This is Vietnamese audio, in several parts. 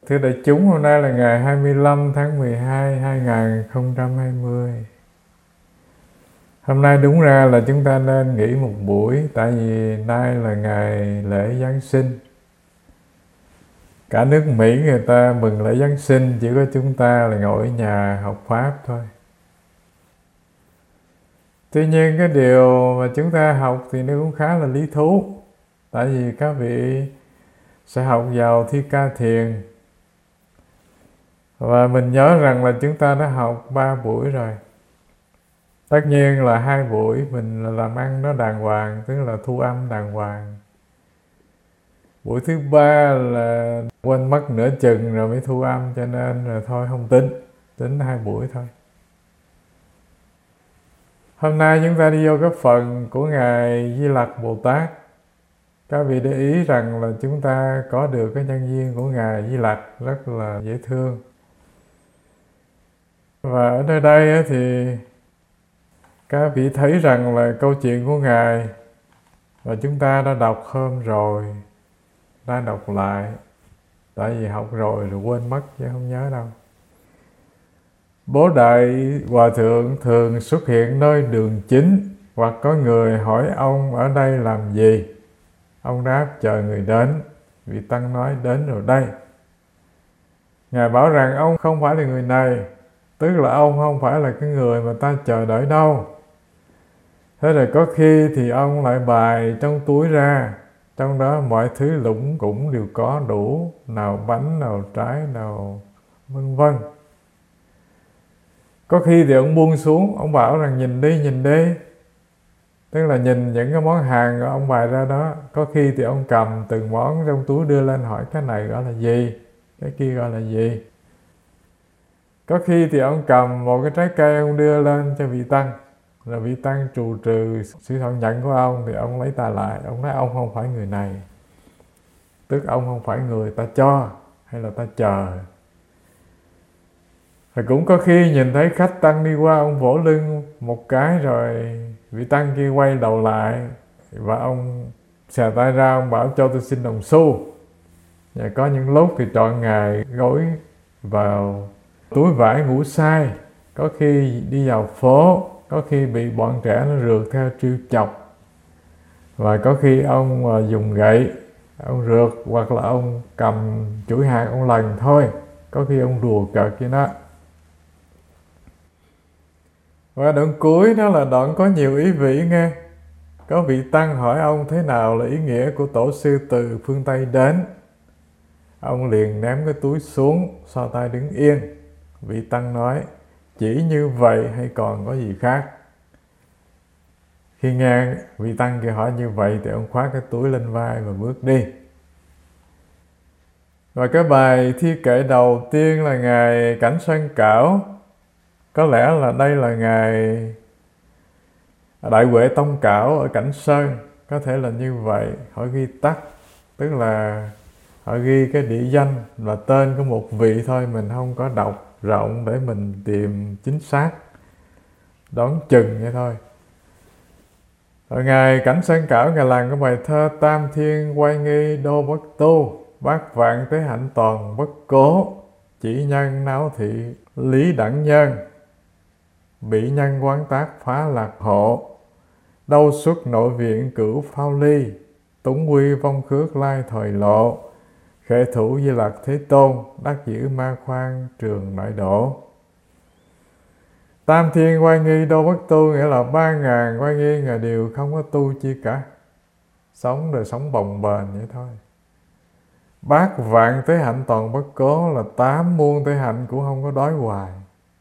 Thưa đại chúng, hôm nay là ngày 25 tháng 12, 2020. Hôm nay đúng ra là chúng ta nên nghỉ một buổi, tại vì nay là ngày lễ Giáng sinh. Cả nước Mỹ người ta mừng lễ Giáng sinh, chỉ có chúng ta là ngồi ở nhà học Pháp thôi. Tuy nhiên cái điều mà chúng ta học thì nó cũng khá là lý thú. Tại vì các vị sẽ học vào Thi Ca Thiền. Và mình nhớ rằng là chúng ta đã học 3 buổi rồi. Tất nhiên là 2 buổi mình làm ăn nó đàng hoàng, tức là thu âm đàng hoàng. Buổi thứ 3 là quên mất nửa chừng rồi mới thu âm, cho nên là thôi không tính 2 buổi thôi. Hôm nay chúng ta đi vô cái phần của Ngài Di Lặc Bồ Tát. Các vị để ý rằng là chúng ta có được cái nhân duyên của Ngài Di Lặc rất là dễ thương. Và ở nơi đây thì các vị thấy rằng là câu chuyện của Ngài và chúng ta đã đọc hôm rồi, đã đọc lại, tại vì học rồi quên mất chứ không nhớ đâu. Bố Đại Hòa Thượng thường xuất hiện nơi đường chính, hoặc có người hỏi ông ở đây làm gì. Ông đáp chờ người đến. Vị Tăng nói đến rồi đây. Ngài bảo rằng ông không phải là người này, tức là ông không phải là cái người mà ta chờ đợi đâu. Thế rồi có khi thì ông lại bài trong túi ra, trong đó mọi thứ lủng cũng đều có đủ, nào bánh, nào trái, nào vân vân. Có khi thì ông buông xuống, ông bảo rằng nhìn đi. Tức là nhìn những cái món hàng ông bày ra đó. Có khi thì ông cầm từng món trong túi đưa lên hỏi cái này gọi là gì, cái kia gọi là gì. Có khi thì ông cầm một cái trái cây ông đưa lên cho vị Tăng, rồi vị Tăng trù trừ sự thọ nhận của ông thì ông lấy tay lại. Ông nói ông không phải người này, tức ông không phải người ta cho hay là ta chờ. Rồi cũng có khi nhìn thấy khách Tăng đi qua, ông vỗ lưng một cái rồi vị Tăng kia quay đầu lại và ông xà tay ra, ông bảo cho tôi xin đồng xu. Và có những lúc thì chọn Ngài gối vào túi vải ngủ sai, có khi đi vào phố, có khi bị bọn trẻ nó rượt theo trêu chọc, và có khi ông dùng gậy ông rượt, hoặc là ông cầm chuỗi hạt ông lần thôi, có khi ông đùa cợt với nó. Và đoạn cuối đó là đoạn có nhiều ý vị nghe. Có vị Tăng hỏi ông thế nào là ý nghĩa của tổ sư từ phương Tây đến. Ông liền ném cái túi xuống, xoa tay đứng yên. Vị Tăng nói chỉ như vậy hay còn có gì khác. Khi nghe vị Tăng kia hỏi như vậy thì ông khoác cái túi lên vai và bước đi. Và cái bài thi kệ đầu tiên là Ngài Cảnh Sơn Cảo. Có lẽ là đây là Ngài Đại Huệ Tông Cảo ở Cảnh Sơn, có thể là như vậy. Họ ghi tắt, tức là họ ghi cái địa danh và tên của một vị thôi, mình không có đọc rộng để mình tìm chính xác, đoán chừng vậy thôi. Rồi Ngài Cảnh Sơn Cảo, Ngài làm cái bài thơ Tam Thiên Quay Nghi Đô Bất Tu, bát vạn tế hạnh toàn bất cố, chỉ nhân náo thị lý đẳng nhân, bị nhân quán tác phá lạc hộ, đâu xuất nội viện cửu phao ly, túng quy vong khước lai thời lộ, khệ thủ Di Lặc Thế Tôn, đắc giữ ma khoan trường nội độ. Tam thiên quay nghi đô bất tu, nghĩa là 3.000 quay nghi Ngài đều không có tu chi cả, sống rồi sống bồng bềnh vậy thôi. Bát vạn tế hạnh toàn bất cố, là 8 muôn tế hạnh cũng không có đói hoài.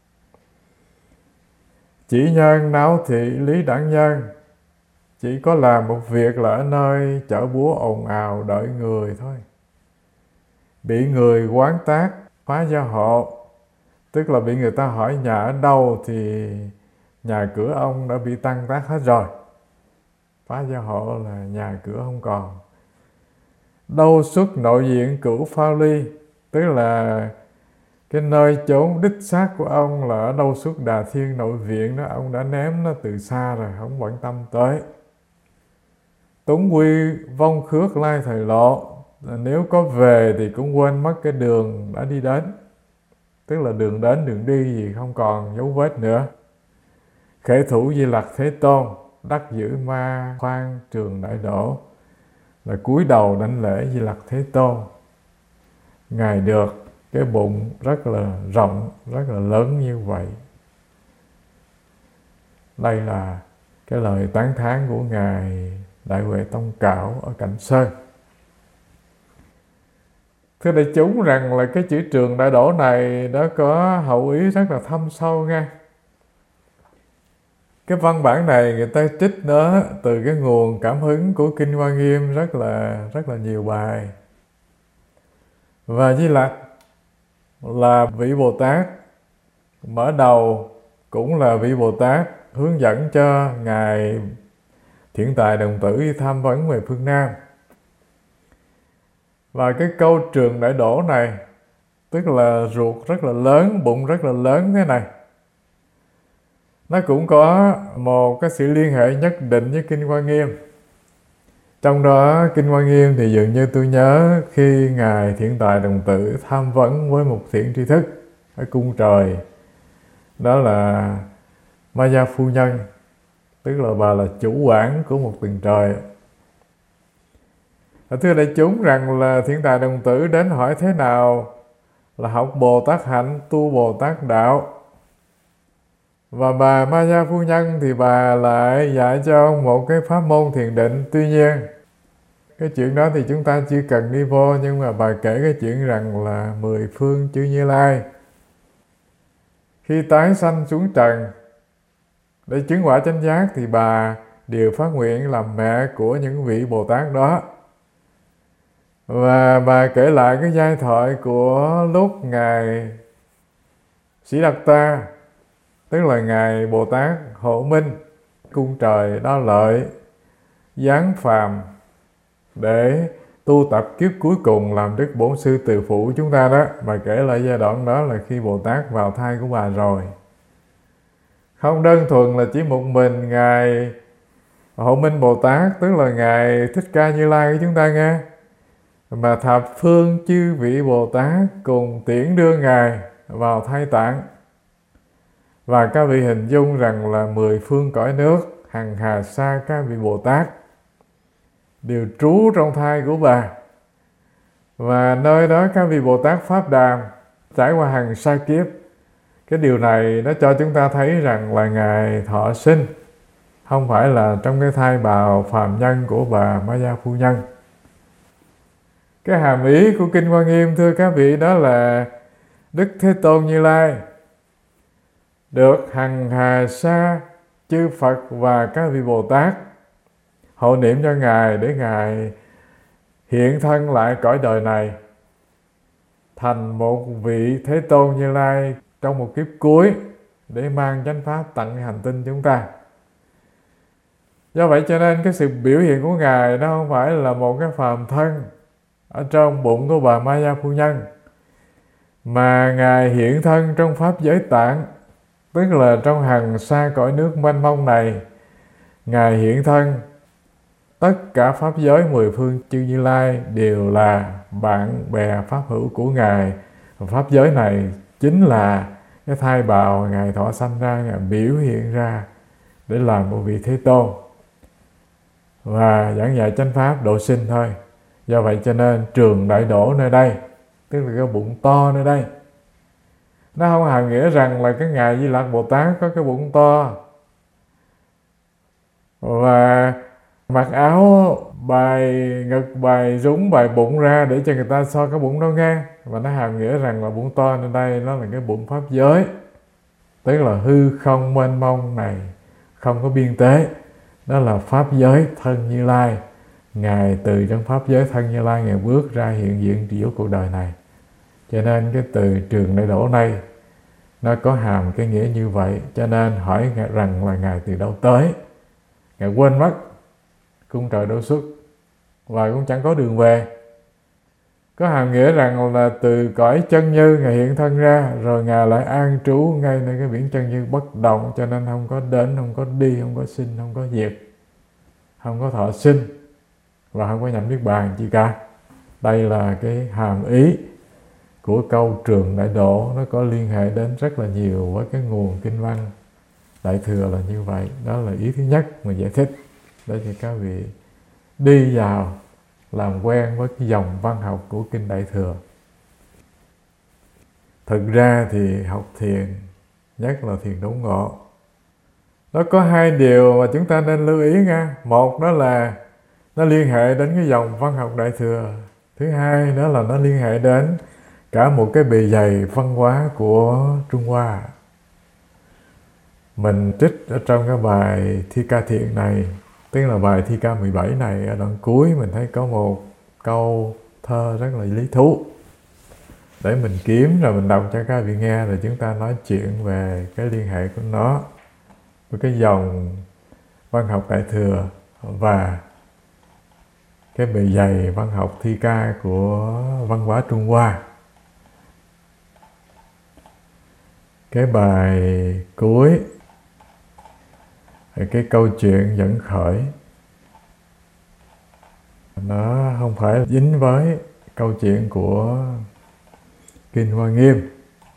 Chỉ nhân náo thị lý đẳng nhân, chỉ có làm một việc là ở nơi chợ búa ồn ào đợi người thôi. Bị người quán tác phá gia hộ, tức là bị người ta hỏi nhà ở đâu thì nhà cửa ông đã bị Tăng tác hết rồi. Phá gia hộ là nhà cửa không còn. Đâu xuất nội viện cửu phao ly, tức là cái nơi chốn đích xác của ông là ở đâu xuất Đà Thiên nội viện đó, ông đã ném nó từ xa rồi, không quan tâm tới. Túng quy vong khước lai thời lộ, nếu có về thì cũng quên mất cái đường đã đi đến, tức là đường đến đường đi gì không còn dấu vết nữa. Khể thủ Di Lặc Thế Tôn, đắc giữ ma khoan trường đại đổ, là cúi đầu đảnh lễ Di Lặc Thế Tôn. Ngài được cái bụng rất là rộng, rất là lớn như vậy. Đây là cái lời tán thán của Ngài Đại Huệ Tông Cảo ở Cảnh Sơn. Thưa đại chúng, rằng là cái chữ trường đại đổ này nó có hậu ý rất là thâm sâu nha. Cái văn bản này người ta trích nó từ cái nguồn cảm hứng của Kinh Hoa Nghiêm rất là nhiều bài. Và Di Lặc là vị Bồ Tát mở đầu, cũng là vị Bồ Tát hướng dẫn cho Ngài Thiện Tài Đồng Tử đi tham vấn về phương Nam. Và cái câu trường đại đổ này, tức là ruột rất là lớn, bụng rất là lớn thế này, nó cũng có một cái sự liên hệ nhất định với Kinh Hoa Nghiêm. Trong đó Kinh Hoa Nghiêm thì dường như tôi nhớ khi Ngài Thiện Tài Đồng Tử tham vấn với một thiện tri thức ở cung trời, đó là Maya Phu Nhân, tức là bà là chủ quản của một tầng trời. Thưa đại chúng, rằng là Thiện Tài Đồng Tử đến hỏi thế nào là học Bồ Tát hạnh, tu Bồ Tát đạo. Và bà Maya Phu Nhân thì bà lại dạy cho ông một cái pháp môn thiền định. Tuy nhiên cái chuyện đó thì chúng ta chưa cần đi vô, nhưng mà bà kể cái chuyện rằng là 10 phương chư Như Lai khi tái sanh xuống trần để chứng quả chánh giác thì bà đều phát nguyện làm mẹ của những vị Bồ Tát đó. Và bà kể lại cái giai thoại của lúc Ngài Sĩ Đạt Ta, tức là Ngài Bồ Tát Hộ Minh, cung trời Đao Lợi, giáng phàm để tu tập kiếp cuối cùng làm Đức Bổn Sư Từ Phụ chúng ta đó. Bà kể lại giai đoạn đó là khi Bồ Tát vào thai của bà rồi. Không đơn thuần là chỉ một mình Ngài Hộ Minh Bồ Tát, tức là Ngài Thích Ca Như Lai của chúng ta nghe, mà thập phương chư vị Bồ Tát cùng tiễn đưa Ngài vào thai tạng. Và các vị hình dung rằng là 10 phương cõi nước, hằng hà sa các vị Bồ Tát đều trú trong thai của bà. Và nơi đó các vị Bồ Tát Pháp Đàm trải qua hằng sa kiếp. Cái điều này nó cho chúng ta thấy rằng là Ngài thọ sinh, không phải là trong cái thai bào phàm nhân của bà Maya Phu Nhân. Cái hàm ý của Kinh Hoa Nghiêm, thưa các vị, đó là Đức Thế Tôn Như Lai được hằng hà sa chư Phật và các vị Bồ Tát hộ niệm cho Ngài để Ngài hiện thân lại cõi đời này thành một vị Thế Tôn Như Lai trong một kiếp cuối để mang chánh pháp tặng hành tinh chúng ta. Do vậy cho nên cái sự biểu hiện của Ngài nó không phải là một cái phàm thân ở trong bụng của bà Maya Phu Nhân, mà Ngài hiện thân trong pháp giới tạng, tức là trong hằng sa cõi nước mênh mông này. Ngài hiện thân, tất cả pháp giới 10 phương chư Như Lai đều là bạn bè pháp hữu của Ngài. Pháp giới này chính là cái thai bào Ngài thọ sanh ra, Ngài biểu hiện ra để làm một vị Thế Tôn và giảng dạy chánh pháp độ sinh thôi. Do vậy cho nên trường đại đổ nơi đây, tức là cái bụng to nơi đây, nó không hàm nghĩa rằng là cái Ngài Di Lặc Bồ Tát có cái bụng to và mặc áo bài ngực, bài rúng, bài bụng ra để cho người ta so cái bụng đó nghe. Và nó hàm nghĩa rằng là bụng to nơi đây nó là cái bụng pháp giới, tức là hư không mênh mông này, không có biên tế. Đó là pháp giới thân Như Lai. Ngài từ trong pháp giới thân Như Lai, Ngài bước ra hiện diện giữa cuộc đời này. Cho nên cái từ trường đại đổ này nó có hàm cái nghĩa như vậy. Cho nên hỏi rằng là Ngài từ đâu tới, Ngài quên mất cung trời đổ xuất và cũng chẳng có đường về. Có hàm nghĩa rằng là từ cõi chân như Ngài hiện thân ra, rồi Ngài lại an trú ngay nơi cái biển chân như bất động. Cho nên không có đến, không có đi, không có sinh, không có diệt, không có thọ sinh và không có nhập niết bàn chi cả. Đây là cái hàm ý của câu Trường Đại Độ, nó có liên hệ đến rất là nhiều với cái nguồn kinh văn Đại Thừa là như vậy. Đó là ý thứ nhất mà giải thích để cho các vị đi vào làm quen với cái dòng văn học của kinh Đại Thừa. Thực ra thì học thiền, nhất là thiền đốn ngộ, nó có hai điều mà chúng ta nên lưu ý nha. Một đó là nó liên hệ đến cái dòng văn học Đại Thừa. Thứ hai đó là nó liên hệ đến cả một cái bề dày văn hóa của Trung Hoa. Mình trích ở trong cái bài Thi Ca Thiện này, tức là bài Thi Ca 17 này, ở đoạn cuối mình thấy có một câu thơ rất là lý thú. Để mình kiếm rồi mình đọc cho các vị nghe, rồi chúng ta nói chuyện về cái liên hệ của nó với cái dòng văn học Đại Thừa và cái bề dày văn học thi ca của văn hóa Trung Hoa. Cái bài cuối, cái câu chuyện dẫn khởi, nó không phải dính với câu chuyện của Kinh Hoa Nghiêm,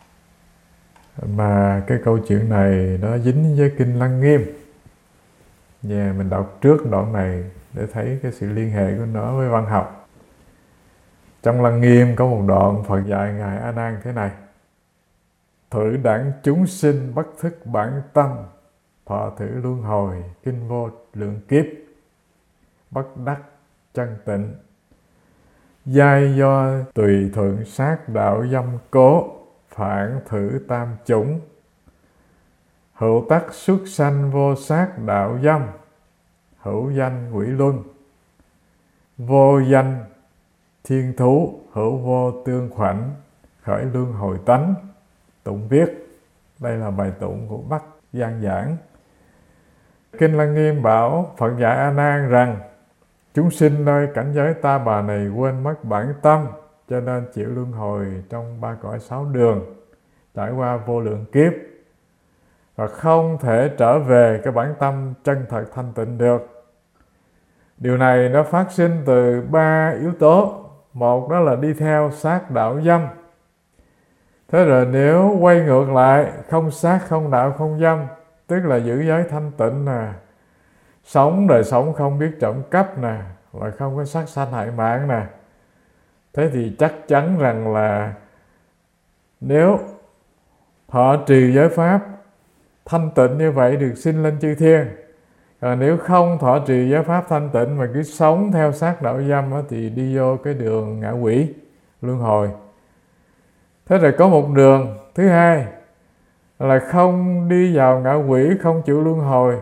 mà cái câu chuyện này nó dính với Kinh Lăng Nghiêm. Và mình đọc trước đoạn này để thấy cái sự liên hệ của nó với văn học. Trong Lăng Nghiêm có một đoạn Phật dạy Ngài A Nan thế này: thử đẳng chúng sinh bất thức bản tâm, thọ thử luân hồi kinh vô lượng kiếp, bất đắc chân tịnh, giai do tùy thuận sát đạo dâm cố, phản thử tam chủng, hữu tắc xuất sanh vô sát đạo dâm, hữu danh quỷ luân, vô danh thiên thú, hữu vô tương khoảnh, khởi luân hồi tánh. Tụng viết. Đây là bài tụng của Bắc Giang Giảng. Kinh Lăng Nghiêm bảo Phật dạy A Nan rằng chúng sinh nơi cảnh giới ta bà này quên mất bản tâm, cho nên chịu luân hồi trong ba cõi sáu đường, trải qua vô lượng kiếp và không thể trở về cái bản tâm chân thật thanh tịnh được. Điều này nó phát sinh từ ba yếu tố. Một đó là đi theo sát đạo dâm. Thế rồi nếu quay ngược lại, không sát, không đạo, không dâm, tức là giữ giới thanh tịnh nè, sống đời sống không biết trộm cắp nè, và không có sát sanh hại mạng nè, thế thì chắc chắn rằng là nếu thọ trì giới pháp thanh tịnh như vậy được sinh lên chư thiên. Còn nếu không thọ trì giới pháp thanh tịnh mà cứ sống theo sát đạo dâm thì đi vô cái đường ngạ quỷ luân hồi. Thế rồi có một đường thứ hai là không đi vào ngạ quỷ, không chịu luân hồi,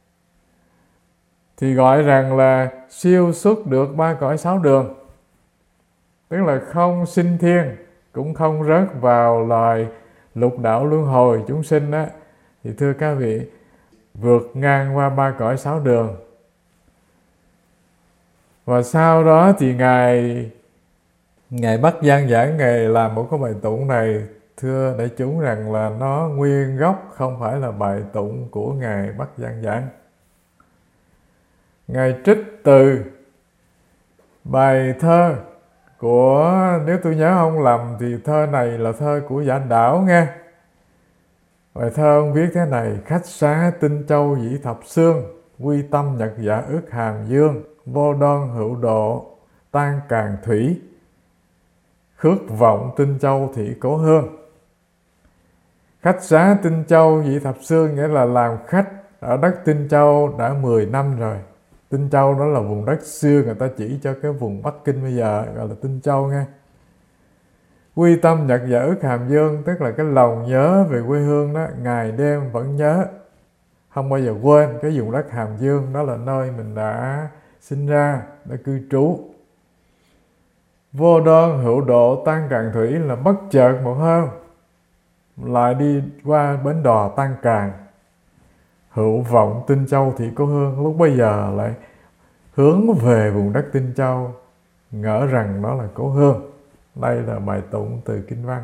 thì gọi rằng là siêu xuất được ba cõi sáu đường. Tức là không sinh thiên, cũng không rớt vào loài lục đạo luân hồi chúng sinh đó. Thì thưa các vị, vượt ngang qua ba cõi sáu đường. Và sau đó thì Ngài Bắc Giang Giảng, Ngài làm một cái bài tụng này, thưa đại chúng rằng là nó nguyên gốc không phải là bài tụng của Ngài Bắc Giang Giảng. Ngài trích từ bài thơ của, nếu tôi nhớ không lầm thì thơ này là thơ của Giả Đảo nghe. Bài thơ ông viết thế này: khách xá tinh châu dĩ thập xương, quy tâm nhật dạ ước hàm dương, vô đoan hữu độ tan càn thủy, khước vọng tinh châu thị cố hương. Khách xá tinh châu dĩ thập xương nghĩa là làm khách ở đất Tinh Châu đã 10 năm rồi. Tinh Châu đó là vùng đất xưa người ta chỉ cho cái vùng Bắc Kinh bây giờ gọi là Tinh Châu nghe. Quy tâm nhật dạ ước hàm dương, tức là cái lòng nhớ về quê hương đó, ngày đêm vẫn nhớ, không bao giờ quên cái vùng đất Hàm Dương, đó là nơi mình đã sinh ra, đã cư trú. Vô đoan hữu độ tan càn thủy là bất chợt một hôm lại đi qua bến đò Tan Càn. Hữu vọng Tinh Châu thị cố hương, lúc bây giờ lại hướng về vùng đất Tinh Châu, ngỡ rằng đó là cố hương. Đây là bài tụng từ kinh văn.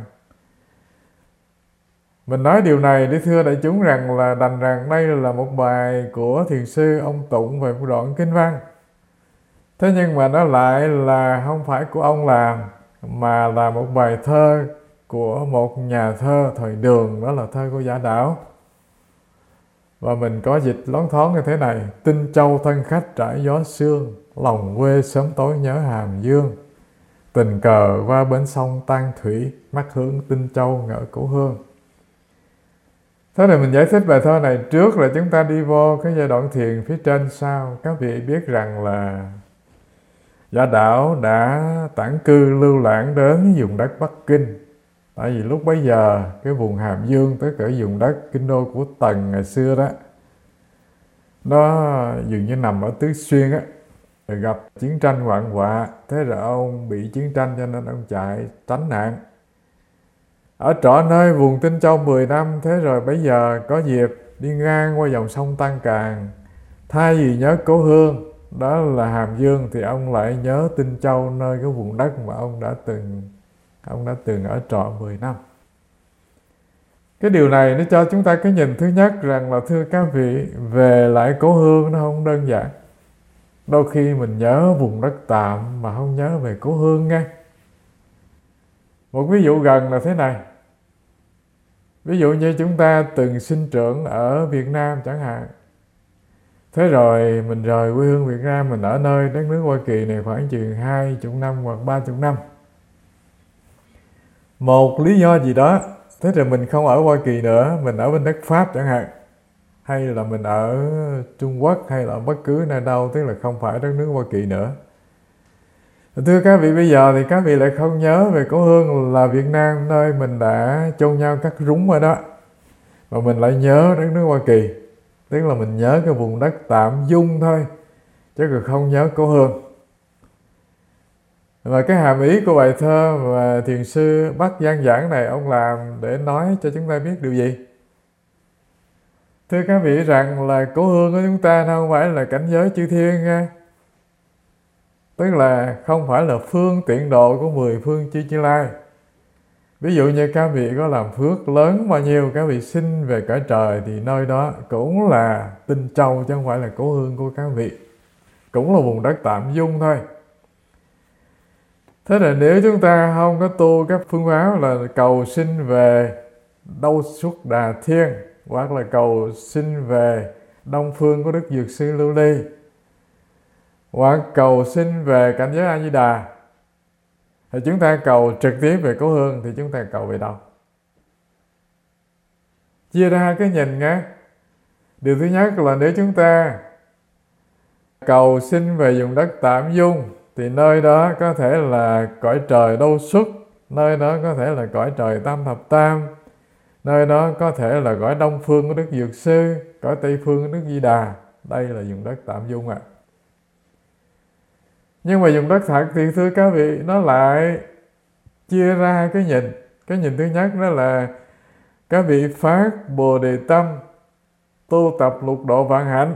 Mình nói điều này để thưa đại chúng rằng là đành rằng đây là một bài của thiền sư ông tụng về một đoạn kinh văn. Thế nhưng mà nó lại là không phải của ông làm, mà là một bài thơ của một nhà thơ thời Đường, đó là thơ của Giả Đảo. Và mình có dịch loáng thoáng như thế này: Tinh Châu thân khách trải gió sương, lòng quê sớm tối nhớ Hàm Dương. Tình cờ qua bến sông tan thủy, mắt hướng Tinh Châu ngỡ cố hương. Thế này mình giải thích bài thơ này trước là chúng ta đi vô cái giai đoạn thiền phía trên sau. Các vị biết rằng là Giả Đảo đã tản cư lưu lãng đến vùng đất Bắc Kinh. Tại vì lúc bấy giờ cái vùng Hàm Dương, tới cả vùng đất kinh đô của Tần ngày xưa đó, nó dường như nằm ở Tứ Xuyên á, rồi gặp chiến tranh hoạn họa. Thế rồi ông bị chiến tranh cho nên ông chạy tránh nạn, ở trọ nơi vùng Tinh Châu 10 năm. Thế rồi bây giờ có dịp đi ngang qua dòng sông Tan Càn, thay vì nhớ cố hương đó là Hàm Dương thì ông lại nhớ Tinh Châu, nơi cái vùng đất mà ông đã từng ở trọ 10 năm. Cái điều này nó cho chúng ta cái nhìn thứ nhất rằng là, thưa các vị, về lại cố hương nó không đơn giản. Đôi khi mình nhớ vùng đất tạm mà không nhớ về cố hương nghe. Một ví dụ gần là thế này. Ví dụ như chúng ta từng sinh trưởng ở Việt Nam chẳng hạn. Thế rồi mình rời quê hương Việt Nam, mình ở nơi đất nước Hoa Kỳ này khoảng chừng 20 năm hoặc 30 năm. Một lý do gì đó, thế rồi mình không ở Hoa Kỳ nữa, mình ở bên đất Pháp chẳng hạn, hay là mình ở Trung Quốc, hay là ở bất cứ nơi đâu, tức là không phải đất nước Hoa Kỳ nữa. Thưa các vị, bây giờ thì các vị lại không nhớ về cố hương là Việt Nam, nơi mình đã chôn nhau cắt rúng ở đó, mà mình lại nhớ đất nước Hoa Kỳ. Tức là mình nhớ cái vùng đất tạm dung thôi, chứ còn không nhớ cố hương. Và cái hàm ý của bài thơ mà thiền sư Bắc Giang giảng này, ông làm để nói cho chúng ta biết điều gì? Thưa các vị rằng là cố hương của chúng ta không phải là cảnh giới chư thiên nha. Tức là không phải là phương tiện độ của 10 phương chư Như Lai. Ví dụ như các vị có làm phước lớn bao nhiêu, các vị sinh về cõi trời, thì nơi đó cũng là Tinh Châu, chứ không phải là cố hương của các vị. Cũng là vùng đất tạm dung thôi. Thế là nếu chúng ta không có tu các phương pháp là cầu sinh về Đâu Xuất Đà Thiên, hoặc là cầu sinh về Đông Phương của Đức Dược Sư Lưu Ly, hoặc cầu sinh về cảnh giới A Di Đà, thì chúng ta cầu trực tiếp về cố hương, thì chúng ta cầu về đâu? Chia ra hai cái nhìn nhé. Điều thứ nhất là nếu chúng ta cầu sinh về vùng đất tạm dung, thì nơi đó có thể là cõi trời Đâu Xuất, nơi đó có thể là cõi trời Tam Thập Tam, nơi đó có thể là cõi Đông Phương của Đức Dược Sư, cõi Tây Phương của Đức Di Đà. Đây là vùng đất tạm dung ạ. Nhưng mà vùng đất thật thì thưa các vị, nó lại chia ra hai cái nhìn. Cái nhìn thứ nhất đó là các vị phát Bồ Đề tâm, tu tập lục độ vạn hạnh,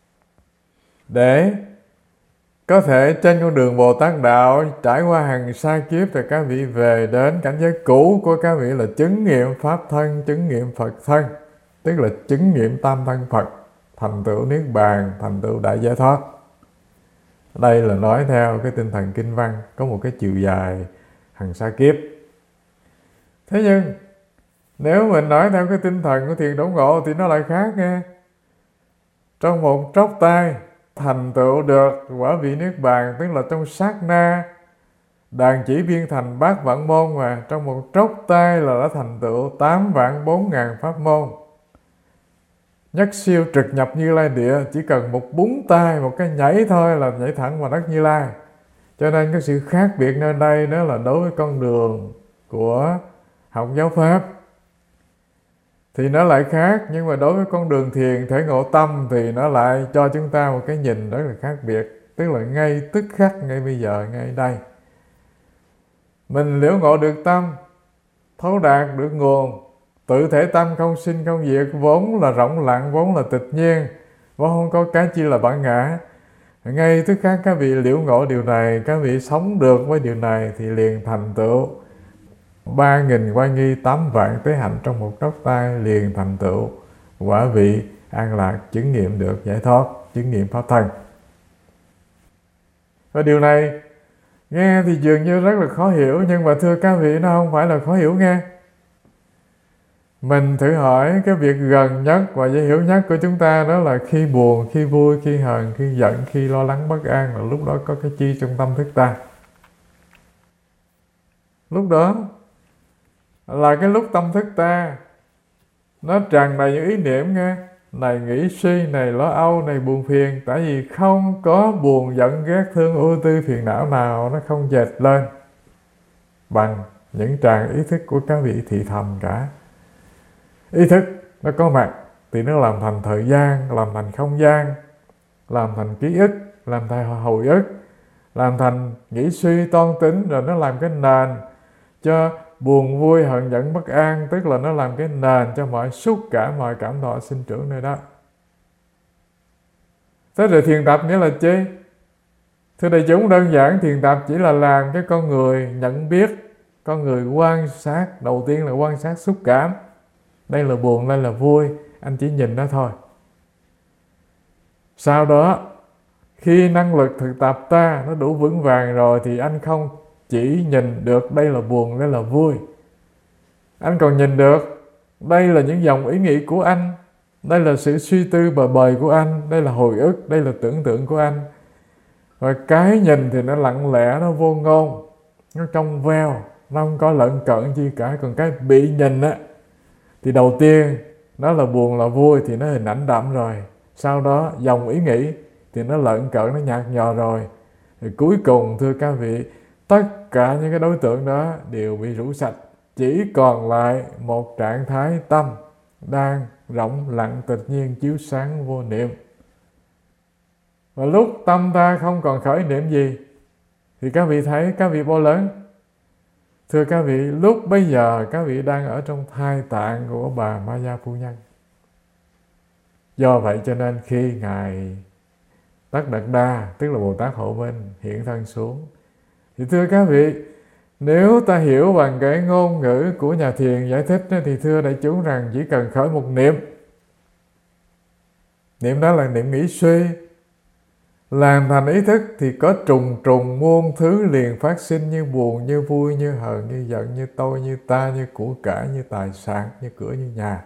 để có thể trên con đường Bồ Tát Đạo trải qua hàng sa kiếp, thì các vị về đến cảnh giới cũ của các vị là chứng nghiệm Pháp thân, chứng nghiệm Phật thân, tức là chứng nghiệm Tam thân Phật, thành tựu Niết Bàn, thành tựu Đại Giải Thoát. Đây là nói theo cái tinh thần kinh văn, có một cái chiều dài hàng sa kiếp. Thế nhưng nếu mình nói theo cái tinh thần của thiền đốn ngộ thì nó lại khác nghe. Trong một tróc tay thành tựu được quả vị Niết Bàn, tức là trong sát na đàn chỉ biên thành bát vạn môn, mà trong một tróc tay là đã thành tựu 8 vạn 4 ngàn pháp môn. Nhất siêu trực nhập Như Lai địa, chỉ cần một búng tay, một cái nhảy thôi là nhảy thẳng vào đất Như Lai. Cho nên cái sự khác biệt nơi đây đó là đối với con đường của học giáo Pháp thì nó lại khác, nhưng mà đối với con đường thiền thể ngộ tâm thì nó lại cho chúng ta một cái nhìn rất là khác biệt. Tức là ngay tức khắc, ngay bây giờ, ngay đây, mình liễu ngộ được tâm, thấu đạt được nguồn tự thể tâm không sinh không diệt, vốn là rộng lặng, vốn là tịch nhiên, vốn không có cái chi là bản ngã. Ngay tức khắc các vị liễu ngộ điều này, các vị sống được với điều này thì liền thành tựu 3.000 oai nghi 8 vạn tế hạnh trong một tróc tay, liền thành tựu quả vị an lạc, chứng nghiệm được giải thoát, chứng nghiệm pháp thân. Và điều này nghe thì dường như rất là khó hiểu, nhưng mà thưa các vị, nó không phải là khó hiểu nghe. Mình thử hỏi cái việc gần nhất và dễ hiểu nhất của chúng ta, đó là khi buồn, khi vui, khi hờn, khi giận, khi lo lắng bất an, là lúc đó có cái chi trong tâm thức ta? Lúc đó là cái lúc tâm thức ta nó tràn đầy những ý niệm nghe, này nghĩ suy, này lo âu, này buồn phiền. Tại vì không có buồn giận ghét thương ưu tư phiền não nào nó không dệt lên bằng những tràng ý thức của các vị thị thầm cả. Ý thức nó có mặt thì nó làm thành thời gian, làm thành không gian, làm thành ký ức, làm thành hồi ức, làm thành nghĩ suy toan tính, rồi nó làm cái nền cho buồn vui hận giận bất an, tức là nó làm cái nền cho mọi xúc cảm, mọi cảm thọ sinh trưởng nơi đó. Thế rồi thiền tập nghĩa là chi? Thưa đại chúng, đơn giản thiền tập chỉ là làm cái con người nhận biết, con người quan sát. Đầu tiên là quan sát xúc cảm, đây là buồn, đây là vui, anh chỉ nhìn nó thôi. Sau đó khi năng lực thực tập ta nó đủ vững vàng rồi thì anh không chỉ nhìn được đây là buồn, đây là vui, anh còn nhìn được đây là những dòng ý nghĩ của anh, đây là sự suy tư bờ bời của anh, đây là hồi ức, đây là tưởng tượng của anh. Và cái nhìn thì nó lặng lẽ, nó vô ngôn, nó trong veo, nó không có lợn cợn chi cả. Còn cái bị nhìn á thì đầu tiên nó là buồn là vui thì nó hình ảnh đậm rồi, sau đó dòng ý nghĩ thì nó lợn cợn, nó nhạt nhòa rồi. Thì cuối cùng thưa các vị, tất cả những cái đối tượng đó đều bị rũ sạch, chỉ còn lại một trạng thái tâm đang rỗng lặng tự nhiên chiếu sáng vô niệm. Và lúc tâm ta không còn khởi niệm gì thì các vị thấy các vị bao lớn? Thưa các vị, lúc bây giờ các vị đang ở trong thai tạng của bà Ma Gia Phu Nhân. Do vậy cho nên khi Ngài Tất Đạt Đa, tức là Bồ Tát Hộ Minh, hiện thân xuống, thì thưa các vị, nếu ta hiểu bằng cái ngôn ngữ của nhà thiền giải thích thì thưa đại chúng rằng chỉ cần khởi một niệm, niệm đó là niệm nghĩ suy, làm thành ý thức thì có trùng trùng muôn thứ liền phát sinh, như buồn, như vui, như hờn, như giận, như tôi, như ta, như của cải, như tài sản, như cửa, như nhà.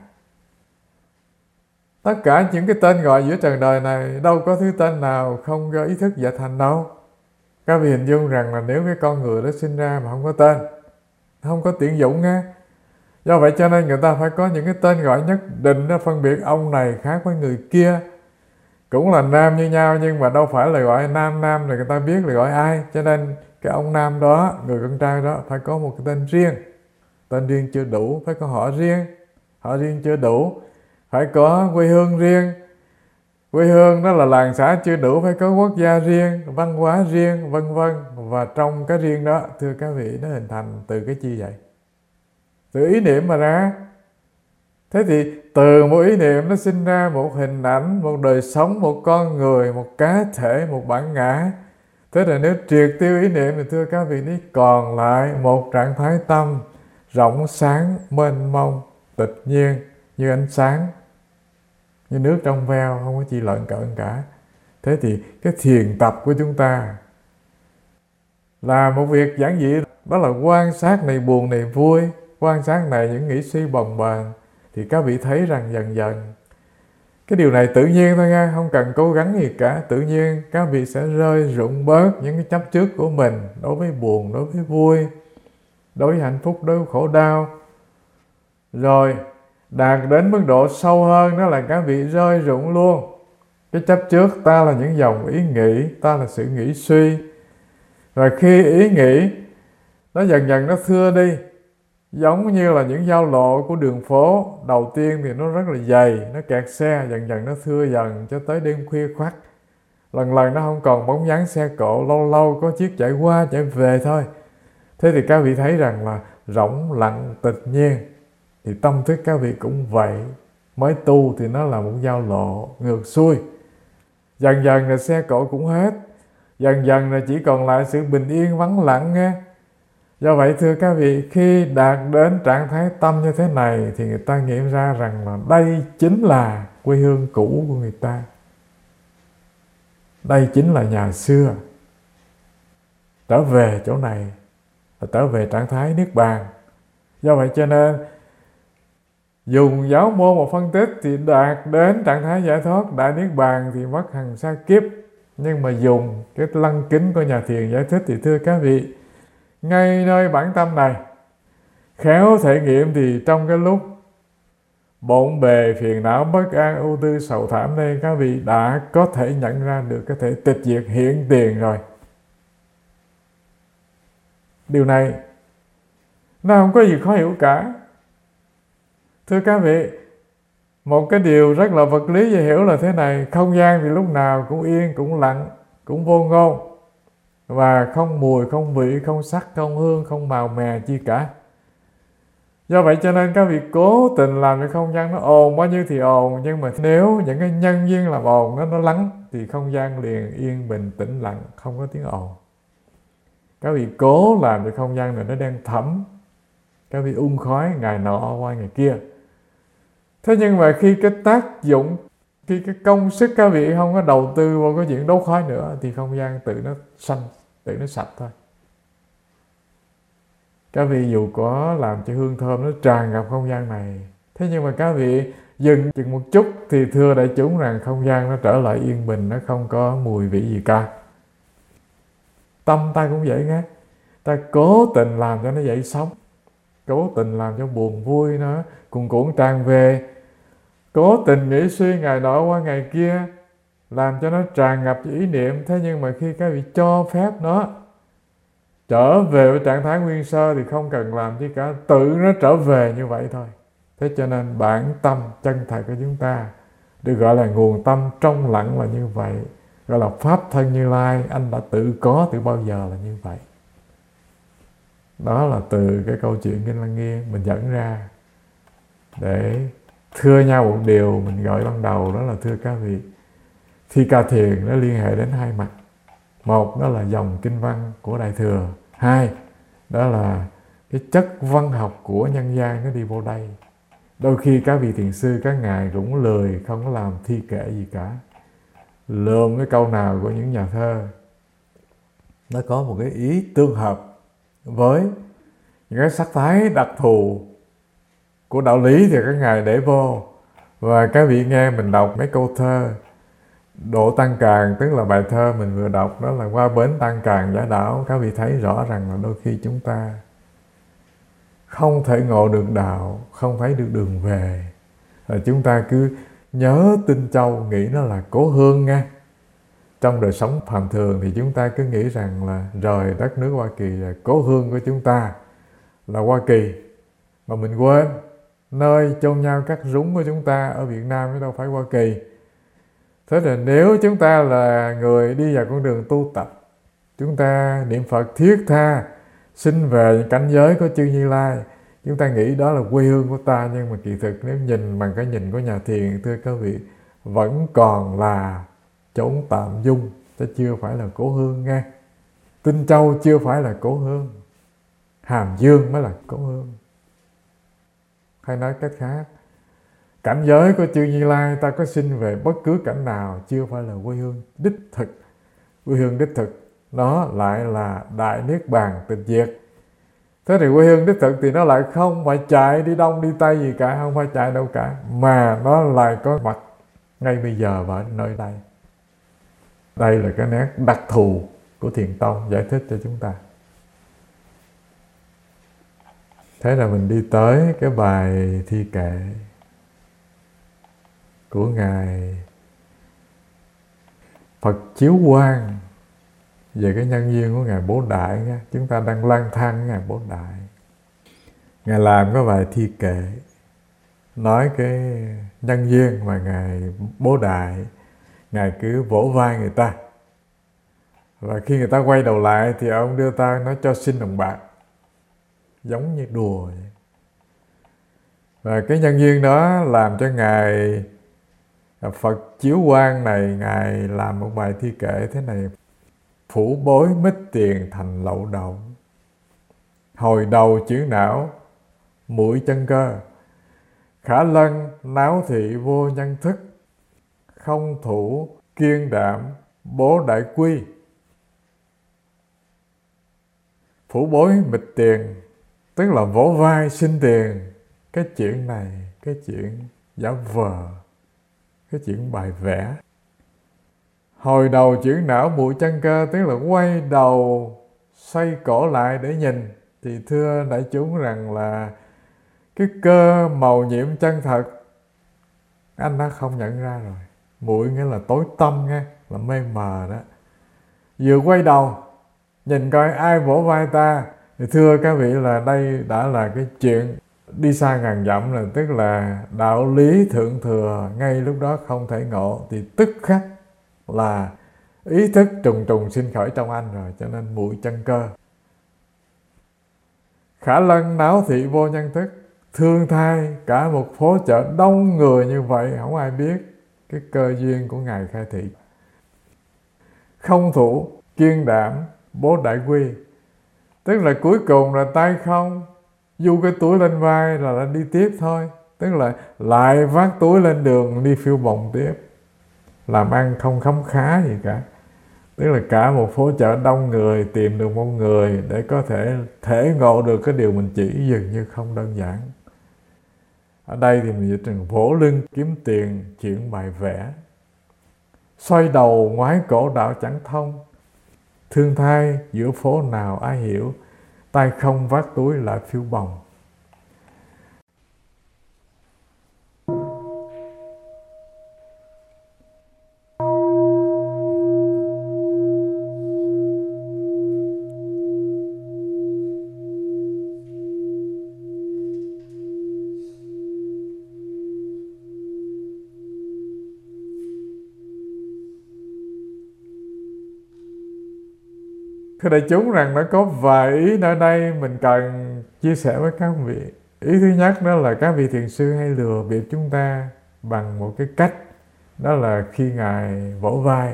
Tất cả những cái tên gọi giữa trần đời này đâu có thứ tên nào không do ý thức giả thành đâu. Các vị hình dung rằng là nếu cái con người đó sinh ra mà không có tên, không có tiện dụng nghe. Do vậy cho nên người ta phải có những cái tên gọi nhất định để phân biệt ông này khác với người kia. Cũng là nam như nhau nhưng mà đâu phải là gọi nam nam rồi người ta biết là gọi ai. Cho nên cái ông nam đó, người con trai đó phải có một cái tên riêng. Tên riêng chưa đủ, phải có họ riêng. Họ riêng chưa đủ, phải có quê hương riêng. Quê hương đó là làng xã chưa đủ, phải có quốc gia riêng, văn hóa riêng, vân vân. Và trong cái riêng đó, thưa các vị, nó hình thành từ cái chi vậy? Từ ý niệm mà ra. Thế thì từ một ý niệm nó sinh ra một hình ảnh, một đời sống, một con người, một cá thể, một bản ngã. Thế là nếu triệt tiêu ý niệm thì thưa các vị, nó còn lại một trạng thái tâm rộng sáng, mênh mông, tịch nhiên, như ánh sáng, như nước trong veo, không có chi lợn cợn cả. Thế thì cái thiền tập của chúng ta là một việc giản dị, đó là quan sát này buồn này vui, quan sát này những nghĩ suy bồng bềnh. Thì các vị thấy rằng dần dần cái điều này tự nhiên thôi nha, không cần cố gắng gì cả. Tự nhiên các vị sẽ rơi rụng bớt những cái chấp trước của mình đối với buồn, đối với vui, đối với hạnh phúc, đối với khổ đau. Rồi đạt đến mức độ sâu hơn, đó là các vị rơi rụng luôn cái chấp trước. Ta là những dòng ý nghĩ, ta là sự nghĩ suy. Rồi khi ý nghĩ nó dần dần nó thưa đi, giống như là những giao lộ của đường phố. Đầu tiên thì nó rất là dày, nó kẹt xe, dần dần nó thưa dần cho tới đêm khuya khoắt. Lần lần nó không còn bóng dáng xe cộ, lâu lâu có chiếc chạy qua chạy về thôi. Thế thì các vị thấy rằng là rỗng lặng tịch nhiên. Thì tâm thức các vị cũng vậy. Mới tu thì nó là một giao lộ ngược xuôi. Dần dần là xe cộ cũng hết, dần dần là chỉ còn lại sự bình yên vắng lặng nghe. Do vậy thưa các vị, khi đạt đến trạng thái tâm như thế này thì người ta nghiệm ra rằng là đây chính là quê hương cũ của người ta. Đây chính là nhà xưa. trở về chỗ này, là trở về trạng thái Niết Bàn. Do vậy cho nên dùng giáo môn mà phân tích thì đạt đến trạng thái giải thoát Đại Niết Bàn thì mất hằng sa kiếp. Nhưng mà dùng cái lăng kính của nhà thiền giải thích thì thưa các vị, ngay nơi bản tâm này khéo thể nghiệm thì trong cái lúc bộn bề phiền não bất an ưu tư sầu thảm đây, các vị đã có thể nhận ra được cái thể tịch diệt hiện tiền rồi. Điều này nó không có gì khó hiểu cả. Thưa các vị, một cái điều rất là vật lý dễ hiểu là thế này: không gian thì lúc nào cũng yên, cũng lặng, cũng vô ngôn, và không mùi, không vị, không sắc, không hương, không màu mè chi cả. Do vậy cho nên các vị cố tình làm cho không gian nó ồn bao nhiêu thì ồn, nhưng mà nếu những cái nhân duyên làm ồn nó lắng thì không gian liền yên bình tĩnh lặng, không có tiếng ồn. Các vị cố làm cho không gian này nó đen thẫm, các vị khói ngày nọ qua ngày kia. Thế nhưng mà khi cái tác dụng, khi cái công sức các vị không có đầu tư vào cái chuyện đấu khói nữa thì không gian tự nó xanh, tự nó sạch thôi. Các vị dù có làm cho hương thơm nó tràn ngập không gian này, thế nhưng mà các vị dừng chừng một chút thì thưa đại chúng rằng không gian nó trở lại yên bình, nó không có mùi vị gì cả. Tâm ta cũng vậy nghe, ta cố tình làm cho nó dậy sóng, cố tình làm cho buồn vui nó cuồn cuộn tràn về, cố tình nghĩ suy ngày nọ qua ngày kia, làm cho nó tràn ngập ý niệm. Thế nhưng mà khi các vị cho phép nó trở về với trạng thái nguyên sơ thì không cần làm gì cả, tự nó trở về như vậy thôi. Thế cho nên bản tâm chân thật của chúng ta được gọi là nguồn tâm trong lặng là như vậy, gọi là Pháp thân Như Lai. Anh đã tự có từ bao giờ là như vậy. Đó là từ cái câu chuyện Kinh Lăng Nghiêm mình dẫn ra để thưa nhau một điều mình gọi ban đầu, đó là thưa các vị, Thi Ca Thiền nó liên hệ đến hai mặt. Một đó là dòng kinh văn của Đại Thừa, hai đó là cái chất văn học của nhân gian nó đi vô đây. Đôi khi các vị thiền sư các ngài cũng lười không có làm thi kệ gì cả, lượm cái câu nào của những nhà thơ nó có một cái ý tương hợp với những cái sắc thái đặc thù của đạo lý thì các ngài để vô. Và các vị nghe mình đọc mấy câu thơ Độ Tăng Càng, tức là bài thơ mình vừa đọc đó là Qua Bến Tăng Càng Giả Đảo, các vị thấy rõ rằng là đôi khi chúng ta không thể ngộ được đạo, không thấy được đường về, là chúng ta cứ nhớ Tinh Châu, nghĩ nó là cố hương nha. Trong đời sống phàm thường thì chúng ta cứ nghĩ rằng là rời đất nước Hoa Kỳ là cố hương của chúng ta là Hoa Kỳ, mà mình quên nơi chôn nhau cắt rúng của chúng ta ở Việt Nam chứ đâu phải Hoa Kỳ. Thế là nếu chúng ta là người đi vào con đường tu tập, chúng ta niệm Phật thiết tha xin về cảnh giới của chư Như Lai, chúng ta nghĩ đó là quê hương của ta, nhưng mà kỳ thực nếu nhìn bằng cái nhìn của nhà thiền, thưa các vị, vẫn còn là chốn tạm dung, chứ chưa phải là cố hương nghe. Tinh Châu chưa phải là cố hương, Hàm Dương mới là cố hương. Hay nói cách khác, cảnh giới của chư Như Lai ta có sinh về bất cứ cảnh nào chưa phải là quê hương đích thực. Quê hương đích thực nó lại là Đại Niết Bàn tịch diệt. Thế thì quê hương đích thực thì nó lại không phải chạy đi đông đi tây gì cả, không phải chạy đâu cả, mà nó lại có mặt ngay bây giờ và ở nơi đây. Đây là cái nét đặc thù của Thiền Tông giải thích cho chúng ta. Thế là mình đi tới cái bài thi kệ của Ngài Phật Chiếu Quang về cái nhân duyên của Ngài Bố Đại nha. Chúng ta đang lang thang với Ngài Bố Đại. Ngài làm cái bài thi kệ nói cái nhân duyên mà Ngài Bố Đại Ngài cứ vỗ vai người ta, và khi người ta quay đầu lại thì ông đưa ta nói cho xin đồng bạc, giống như đùa vậy. Và cái nhân duyên đó làm cho Ngài Phật Chiếu Quang này, Ngài làm một bài thi kệ thế này: phủ bối mít tiền thành lậu đậu, hồi đầu chữ não mũi chân cơ, khả lân náo thị vô nhân thức, không thủ kiên đạm bố đại quy. phủ bối mịt tiền, tức là vỗ vai xin tiền. Cái chuyện này, cái chuyện giả vờ, cái chuyện bài vẽ. Hồi đầu chuyển não muội chân cơ, tức là quay đầu xoay cổ lại để nhìn, thì thưa đại chúng rằng là cái cơ màu nhiệm chân thật anh đã không nhận ra rồi. Muội nghĩa là tối tâm nghe, là mê mờ đó. Vừa quay đầu nhìn coi ai vỗ vai ta, thì thưa các vị là đây đã là cái chuyện đi xa ngàn dặm rồi, tức là đạo lý thượng thừa ngay lúc đó không thể ngộ, thì tức khắc là ý thức trùng trùng sinh khởi trong anh rồi, cho nên muội chân cơ. Khả lân náo thị vô nhân thức, thương thai cả một phố chợ đông người như vậy, không ai biết cái cơ duyên của Ngài khai thị. Không thủ kiên đảm bố đại quy, tức là cuối cùng là tay không, du cái túi lên vai là đi tiếp thôi, tức là lại vác túi lên đường đi phiêu bồng tiếp, làm ăn không khấm khá gì cả. Tức là cả một phố chợ đông người tìm được một người để có thể ngộ được cái điều mình chỉ, dường như không đơn giản. Ở đây thì mình dịch rằng vỗ lưng kiếm tiền, chuyện bài vẽ. Xoay đầu ngoái cổ đạo chẳng thông, thương thai giữa phố nào ai hiểu, tay không vác túi lại phiêu bồng. Thưa đại chúng rằng nó có vài ý ở đây mình cần chia sẻ với các vị. Ý thứ nhất đó là các vị thiền sư hay lừa bịp chúng ta bằng một cái cách, đó là khi Ngài vỗ vai.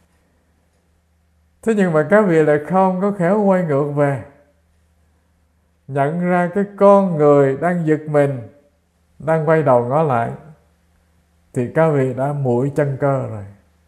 Thế nhưng mà các vị lại không có khéo quay ngược về, nhận ra cái con người đang giật mình, đang quay đầu ngó lại, thì các vị đã muội chân cơ rồi.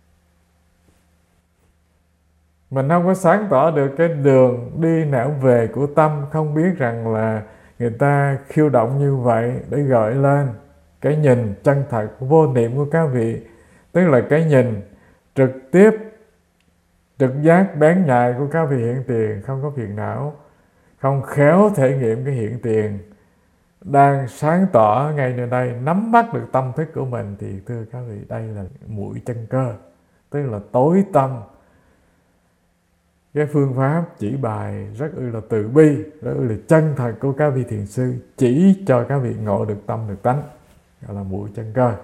Mình không có sáng tỏ được cái đường đi nẻo về của tâm, không biết rằng là người ta khiêu động như vậy để gợi lên cái nhìn chân thật vô niệm của các vị, tức là cái nhìn trực tiếp, trực giác bén nhạy của các vị hiện tiền, không có phiền não, không khéo thể nghiệm cái hiện tiền đang sáng tỏ ngay nơi đây, nắm bắt được tâm thức của mình, thì thưa các vị đây là muội chân cơ, tức là tối tâm. Cái phương pháp chỉ bài rất là từ bi, rất là chân thật của các vị thiền sư, chỉ cho các vị ngộ được tâm được tánh, gọi là muội chân cơ.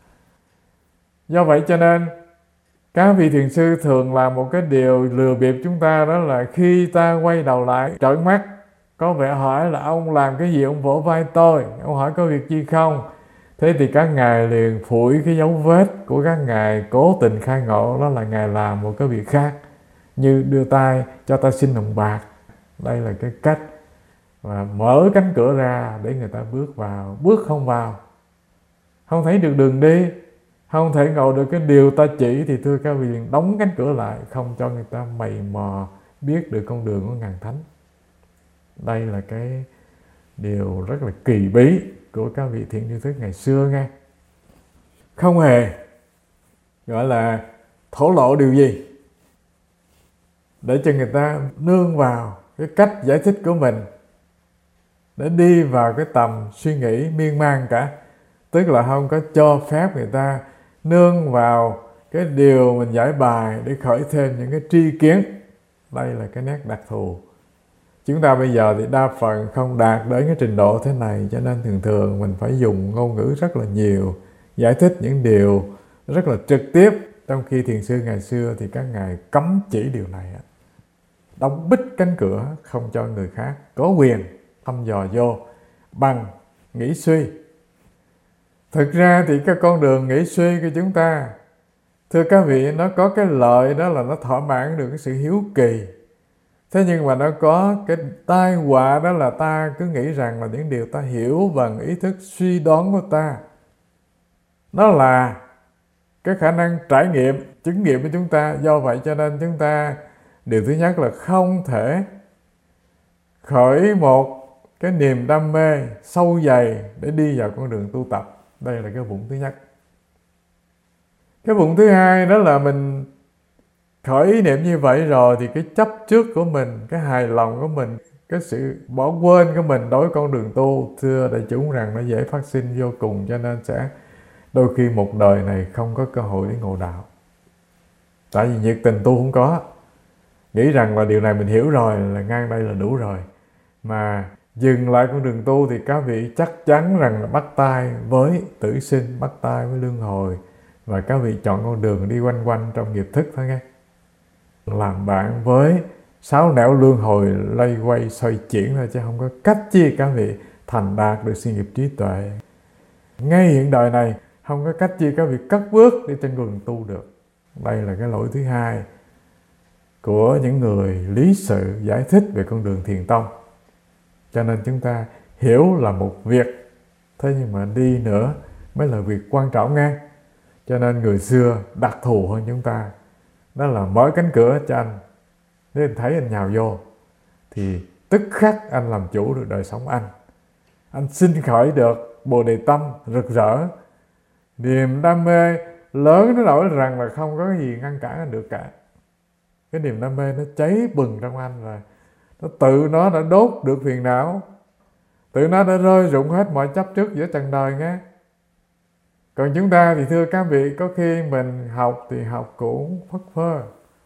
Do vậy cho nên các vị thiền sư thường làm một cái điều lừa bịp chúng ta, đó là khi ta quay đầu lại trợn mắt, có vẻ hỏi là ông làm cái gì, ông vỗ vai tôi, ông hỏi có việc gì không. Thế thì các ngài liền phủi cái dấu vết của các ngài cố tình khai ngộ, đó là ngài làm một cái việc khác, như đưa tay cho ta xin đồng bạc. Đây là cái cách mà mở cánh cửa ra để người ta bước vào. Bước không vào, không thấy được đường đi, không thể ngộ được cái điều ta chỉ, thì thưa các vị liền đóng cánh cửa lại, không cho người ta mày mò biết được con đường của ngàn thánh. Đây là cái điều rất là kỳ bí của các vị thiện tri thức ngày xưa nghe. Không hề gọi là thổ lộ điều gì để cho người ta nương vào cái cách giải thích của mình để đi vào cái tầm suy nghĩ miên man cả. Tức là không có cho phép người ta nương vào cái điều mình giải bài để khởi thêm những cái tri kiến. Đây là cái nét đặc thù. Chúng ta bây giờ thì đa phần không đạt đến cái trình độ thế này, cho nên thường thường mình phải dùng ngôn ngữ rất là nhiều, giải thích những điều rất là trực tiếp. Trong khi thiền sư ngày xưa thì các ngài cấm chỉ điều này, đóng bít cánh cửa, không cho người khác có quyền thăm dò vô bằng nghĩ suy. Thực ra thì cái con đường nghĩ suy của chúng ta, thưa các vị, nó có cái lợi đó là nó thỏa mãn được cái sự hiếu kỳ. Thế nhưng mà nó có cái tai họa, đó là ta cứ nghĩ rằng là những điều ta hiểu bằng ý thức suy đoán của ta, nó là cái khả năng trải nghiệm, chứng nghiệm của chúng ta. Do vậy cho nên chúng ta, điều thứ nhất là không thể khởi một cái niềm đam mê sâu dày để đi vào con đường tu tập. Đây là cái vụng thứ nhất. Cái vụng thứ hai đó là mình khởi ý niệm như vậy rồi thì cái chấp trước của mình, cái hài lòng của mình, cái sự bỏ quên của mình đối với con đường tu, thưa đại chúng rằng nó dễ phát sinh vô cùng, cho nên sẽ đôi khi một đời này không có cơ hội để ngộ đạo. Tại vì nhiệt tình tu không có, nghĩ rằng là điều này mình hiểu rồi, là ngang đây là đủ rồi. Mà dừng lại con đường tu thì các vị chắc chắn rằng là bắt tay với tử sinh, bắt tay với luân hồi, và các vị chọn con đường đi quanh quanh trong nghiệp thức thôi nghe. Làm bạn với sáu nẻo luân hồi lây quay xoay chuyển thôi, chứ không có cách chi các vị thành đạt được sự nghiệp trí tuệ. Ngay hiện đời này không có cách chi các vị cất bước đi trên con đường tu được. Đây là cái lỗi thứ hai của những người lý sự giải thích về con đường thiền tông. Cho nên chúng ta hiểu là một việc, thế nhưng mà đi nữa mới là việc quan trọng nghe. Cho nên người xưa đặc thù hơn chúng ta, đó là mở cánh cửa cho anh, nếu anh thấy anh nhào vô thì tức khắc anh làm chủ được đời sống anh sinh khởi được bồ đề tâm rực rỡ, niềm đam mê lớn đến nỗi rằng là không có gì ngăn cản anh được cả. Cái niềm đam mê nó cháy bừng trong anh rồi, nó đã đốt được phiền não, tự nó đã rơi rụng hết mọi chấp trước giữa trần đời nghe. Còn chúng ta thì thưa các vị, có khi mình học thì học cũng phất phơ,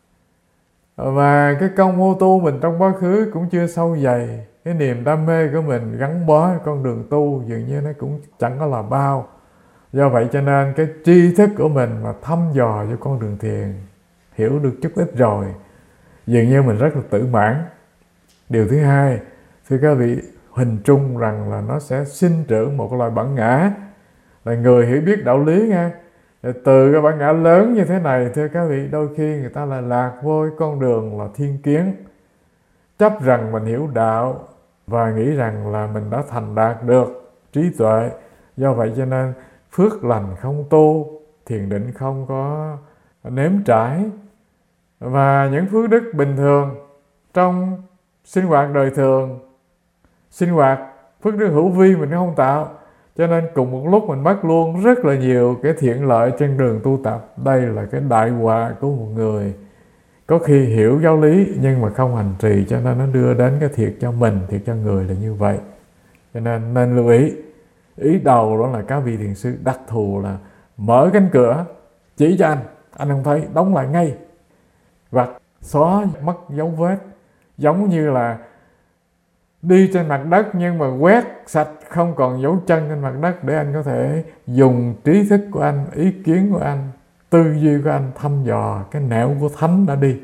và cái công vô tu mình trong quá khứ cũng chưa sâu dày. Cái niềm đam mê của mình gắn bó con đường tu dường như nó cũng chẳng có là bao. Do vậy cho nên cái tri thức của mình mà thăm dò cho con đường thiền, hiểu được chút ít rồi, dường như mình rất là tự mãn. Điều thứ hai, thưa các vị, hình trung rằng là nó sẽ sinh trưởng một loại bản ngã, là người hiểu biết đạo lý nha. Từ cái bản ngã lớn như thế này, thưa các vị, đôi khi người ta lại lạc vô con đường là thiên kiến, chấp rằng mình hiểu đạo và nghĩ rằng là mình đã thành đạt được trí tuệ. Do vậy cho nên phước lành không tu, thiền định không có nếm trải, và những phước đức bình thường trong sinh hoạt đời thường, sinh hoạt phước đức hữu vi mình không tạo, cho nên cùng một lúc mình mất luôn rất là nhiều cái thiện lợi trên đường tu tập. Đây là cái đại họa của một người có khi hiểu giáo lý nhưng mà không hành trì, cho nên nó đưa đến cái thiệt cho mình, thiệt cho người là như vậy. Cho nên lưu ý. Ý đầu đó là các vị thiền sư đặc thù là mở cánh cửa chỉ cho anh không thấy, đóng lại ngay, và xóa mất dấu vết, giống như là đi trên mặt đất nhưng mà quét sạch không còn dấu chân trên mặt đất, để anh có thể dùng trí thức của anh, ý kiến của anh, tư duy của anh thăm dò cái nẻo của thánh đã đi.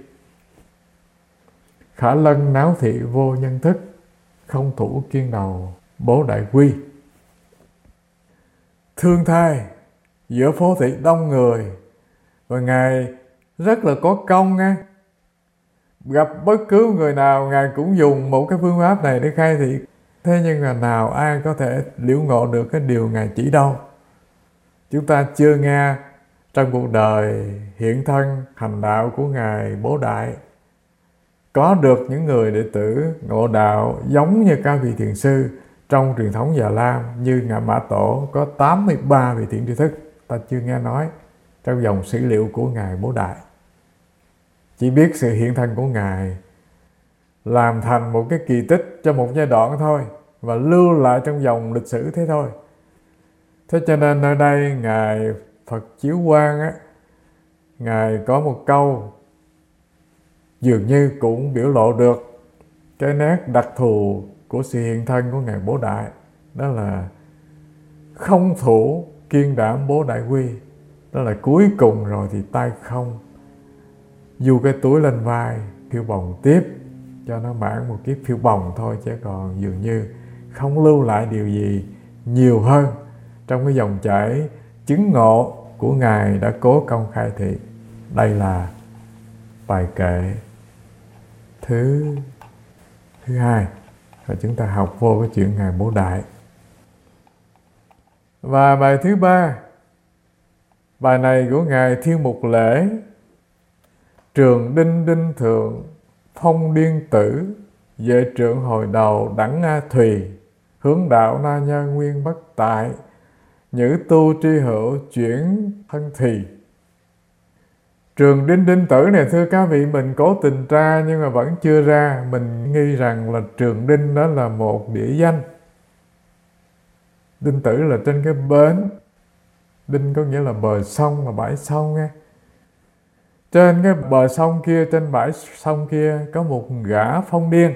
Khả lân náo thị vô nhân thức, không thủ kiên đầu bố đại quy. Thương thai giữa phố thị đông người, và Ngài rất là có công nha. Gặp bất cứ người nào Ngài cũng dùng một cái phương pháp này để khai thị. Thế nhưng mà nào ai có thể liễu ngộ được cái điều Ngài chỉ đâu. Chúng ta chưa nghe trong cuộc đời hiện thân hành đạo của Ngài Bố Đại có được những người đệ tử ngộ đạo giống như các vị thiền sư trong truyền thống Già Lam, như Ngài Mã Tổ có 83 vị thiện tri thức. Ta chưa nghe nói trong dòng sử liệu của Ngài Bố Đại. Chỉ biết sự hiện thân của Ngài làm thành một cái kỳ tích cho một giai đoạn thôi, và lưu lại trong dòng lịch sử thế thôi. Thế cho nên nơi đây Ngài Phật Chiếu Quang á, Ngài có một câu dường như cũng biểu lộ được cái nét đặc thù của sự hiện thân của Ngài Bố Đại. Đó là không thủ kiên đảm bố đại quy. Đó là cuối cùng rồi thì tay không, du cái túi lên vai, phiêu bồng tiếp cho nó mãn một kiếp phiêu bồng thôi, chứ còn dường như không lưu lại điều gì nhiều hơn trong cái dòng chảy chứng ngộ của Ngài đã cố công khai thị. Đây là bài kệ thứ hai, và chúng ta học vô cái chuyện Ngài Bố Đại. Và bài thứ ba, bài này của Ngài Thiên Mục Lễ: Trường đinh đinh thượng phong điên tử, Vệ trượng hồi đầu đẳng A Thùy, hướng đạo na nhân nguyên bất tại, nhữ tu tri hữu chuyển thân thì. Trường Đinh Đinh Tử này thưa các vị, mình cố tình tra nhưng mà vẫn chưa ra. Mình nghi rằng là Trường Đinh đó là một địa danh. Đinh Tử là trên cái bến. Đinh có nghĩa là bờ sông, là bãi sông nghe. Trên cái bờ sông kia, trên bãi sông kia có một gã phong điên.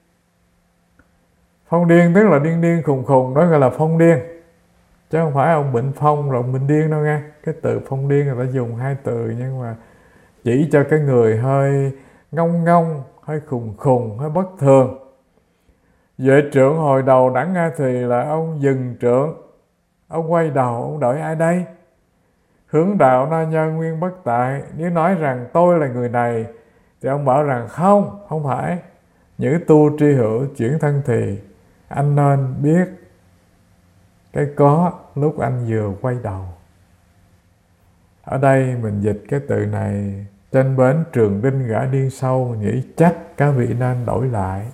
Phong điên tức là điên điên khùng khùng, đó gọi là phong điên. Chứ không phải ông bệnh phong rồi ông bệnh điên đâu nghe. Cái từ phong điên người ta dùng hai từ nhưng mà chỉ cho cái người hơi ngông ngông, hơi khùng khùng, hơi bất thường. Vệ trượng hồi đầu đẳng A Thùy là ông dừng trượng. Ông quay đầu, ông đợi ai đây? Hướng đạo na nhân nguyên bất tại. Nếu nói rằng tôi là người này thì ông bảo rằng không phải. Nhữ tu tri hữu chuyển thân thì. Anh nên biết cái có lúc anh vừa quay đầu. Ở đây mình dịch cái từ này, trên bến Trường Đinh gã điên sâu, nghĩ chắc các vị nên đổi lại.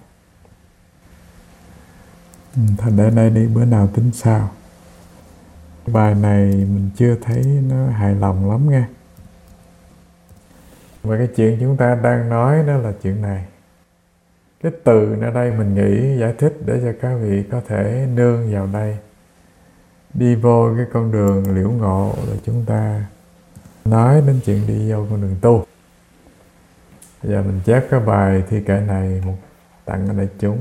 Thành để đây đi, bữa nào tính sao. Bài này mình chưa thấy nó hài lòng lắm nghe. Và cái chuyện chúng ta đang nói đó là chuyện này. Cái từ ở đây mình nghĩ giải thích để cho các vị có thể nương vào đây, đi vô cái con đường liễu ngộ, rồi chúng ta nói đến chuyện đi vô con đường tu. Bây giờ mình chép cái bài thi kệ này tặng đại chúng.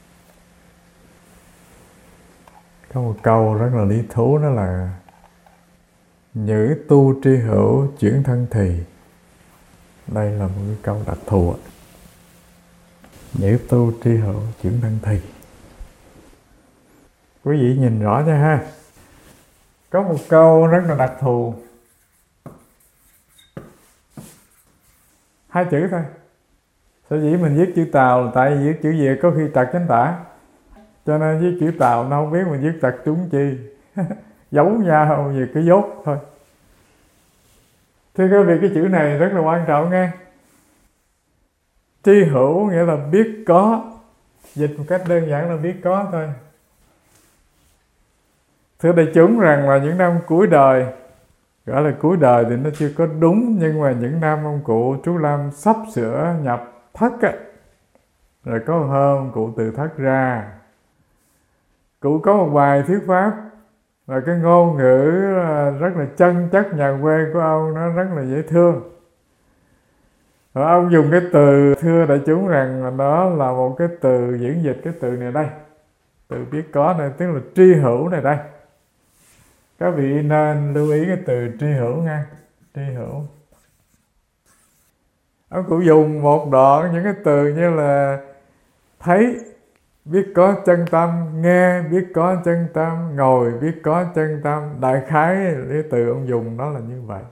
Có một câu rất là lý thú, đó là nhữ tu tri hữu chuyển thân thì. Đây là một cái câu đặc thù. Nhữ tu tri hữu chuyển thân thì. Quý vị nhìn rõ cho ha. Có một câu rất là đặc thù, 2 chữ thôi. Sở dĩ mình viết chữ Tàu là tại vì viết chữ Việt có khi trật chánh tả, cho nên viết chữ Tàu nó không biết mình viết trật trúng chi. Giấu nhau về cái dốt thôi. Thưa các vị, cái chữ này rất là quan trọng nghe. Tri hữu nghĩa là biết có. Dịch một cách đơn giản là biết có thôi. Thưa đại chúng rằng là những năm cuối đời, gọi là cuối đời thì nó chưa có đúng, nhưng mà những năm ông cụ chú Lâm sắp sửa nhập thất á, rồi có một hôm cụ từ thất ra, cụ có một bài thuyết pháp, và cái ngôn ngữ rất là chân chất nhà quê của ông, nó rất là dễ thương. Và ông dùng cái từ, thưa đại chúng rằng đó là một cái từ diễn dịch cái từ này đây, từ biết có này, tức là tri hữu này đây. Các vị nên lưu ý cái từ tri hữu nha, tri hữu. Ông cũng dùng một đoạn những cái từ như là thấy, biết có chân tâm, nghe, biết có chân tâm, ngồi, biết có chân tâm. Đại khái cái từ ông dùng đó là như vậy.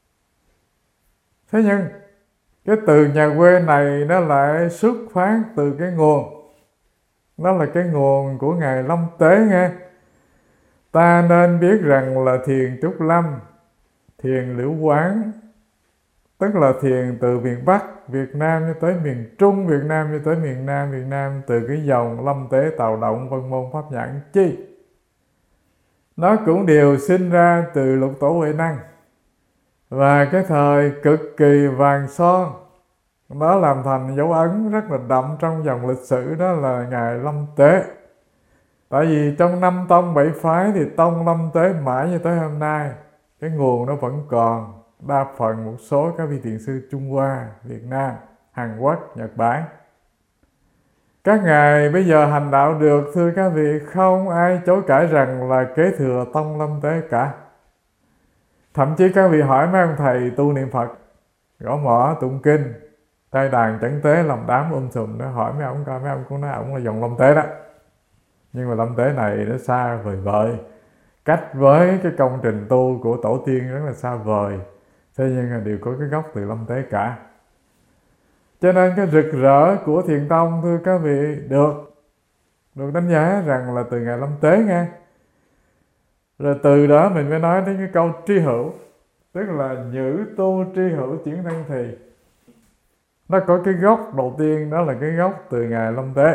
Thế nhưng cái từ nhà quê này nó lại xuất phát từ cái nguồn, nó là cái nguồn của Ngài Lâm Tế nghe. Ta nên biết rằng là thiền Trúc Lâm, thiền Liễu Quán, tức là thiền từ miền Bắc Việt Nam cho tới miền Trung Việt Nam, cho tới miền Nam Việt Nam, từ cái dòng Lâm Tế, Tào Động, Vân Môn, Pháp Nhãn chi. Nó cũng đều sinh ra từ Lục Tổ Huệ Năng. Và cái thời cực kỳ vàng son, nó làm thành dấu ấn rất là đậm trong dòng lịch sử, đó là Ngài Lâm Tế. Tại vì trong 5 tông 7 phái thì tông Lâm Tế mãi như tới hôm nay, cái nguồn nó vẫn còn. Đa phần một số các vị thiền sư Trung Hoa, Việt Nam, Hàn Quốc, Nhật Bản, các ngài bây giờ hành đạo được, thưa các vị, không ai chối cãi rằng là kế thừa tông Lâm Tế cả. Thậm chí các vị hỏi mấy ông thầy tu niệm Phật, gõ mõ tụng kinh, trai đàn chẩn tế làm đám sùm, nó hỏi mấy ông coi, mấy ông cũng nói ông là dòng Lâm Tế đó. Nhưng mà Lâm Tế này nó xa vời vợi, cách với cái công trình tu của tổ tiên rất là xa vời. Thế nhưng mà đều có cái gốc từ Lâm Tế cả. Cho nên cái rực rỡ của thiền tông, thưa các vị, được đánh giá rằng là từ Ngài Lâm Tế nghe. Rồi từ đó mình mới nói đến cái câu tri hữu, tức là nhữ tu tri hữu chuyển thân thì. Nó có cái gốc đầu tiên, đó là cái gốc từ Ngài Long Tế.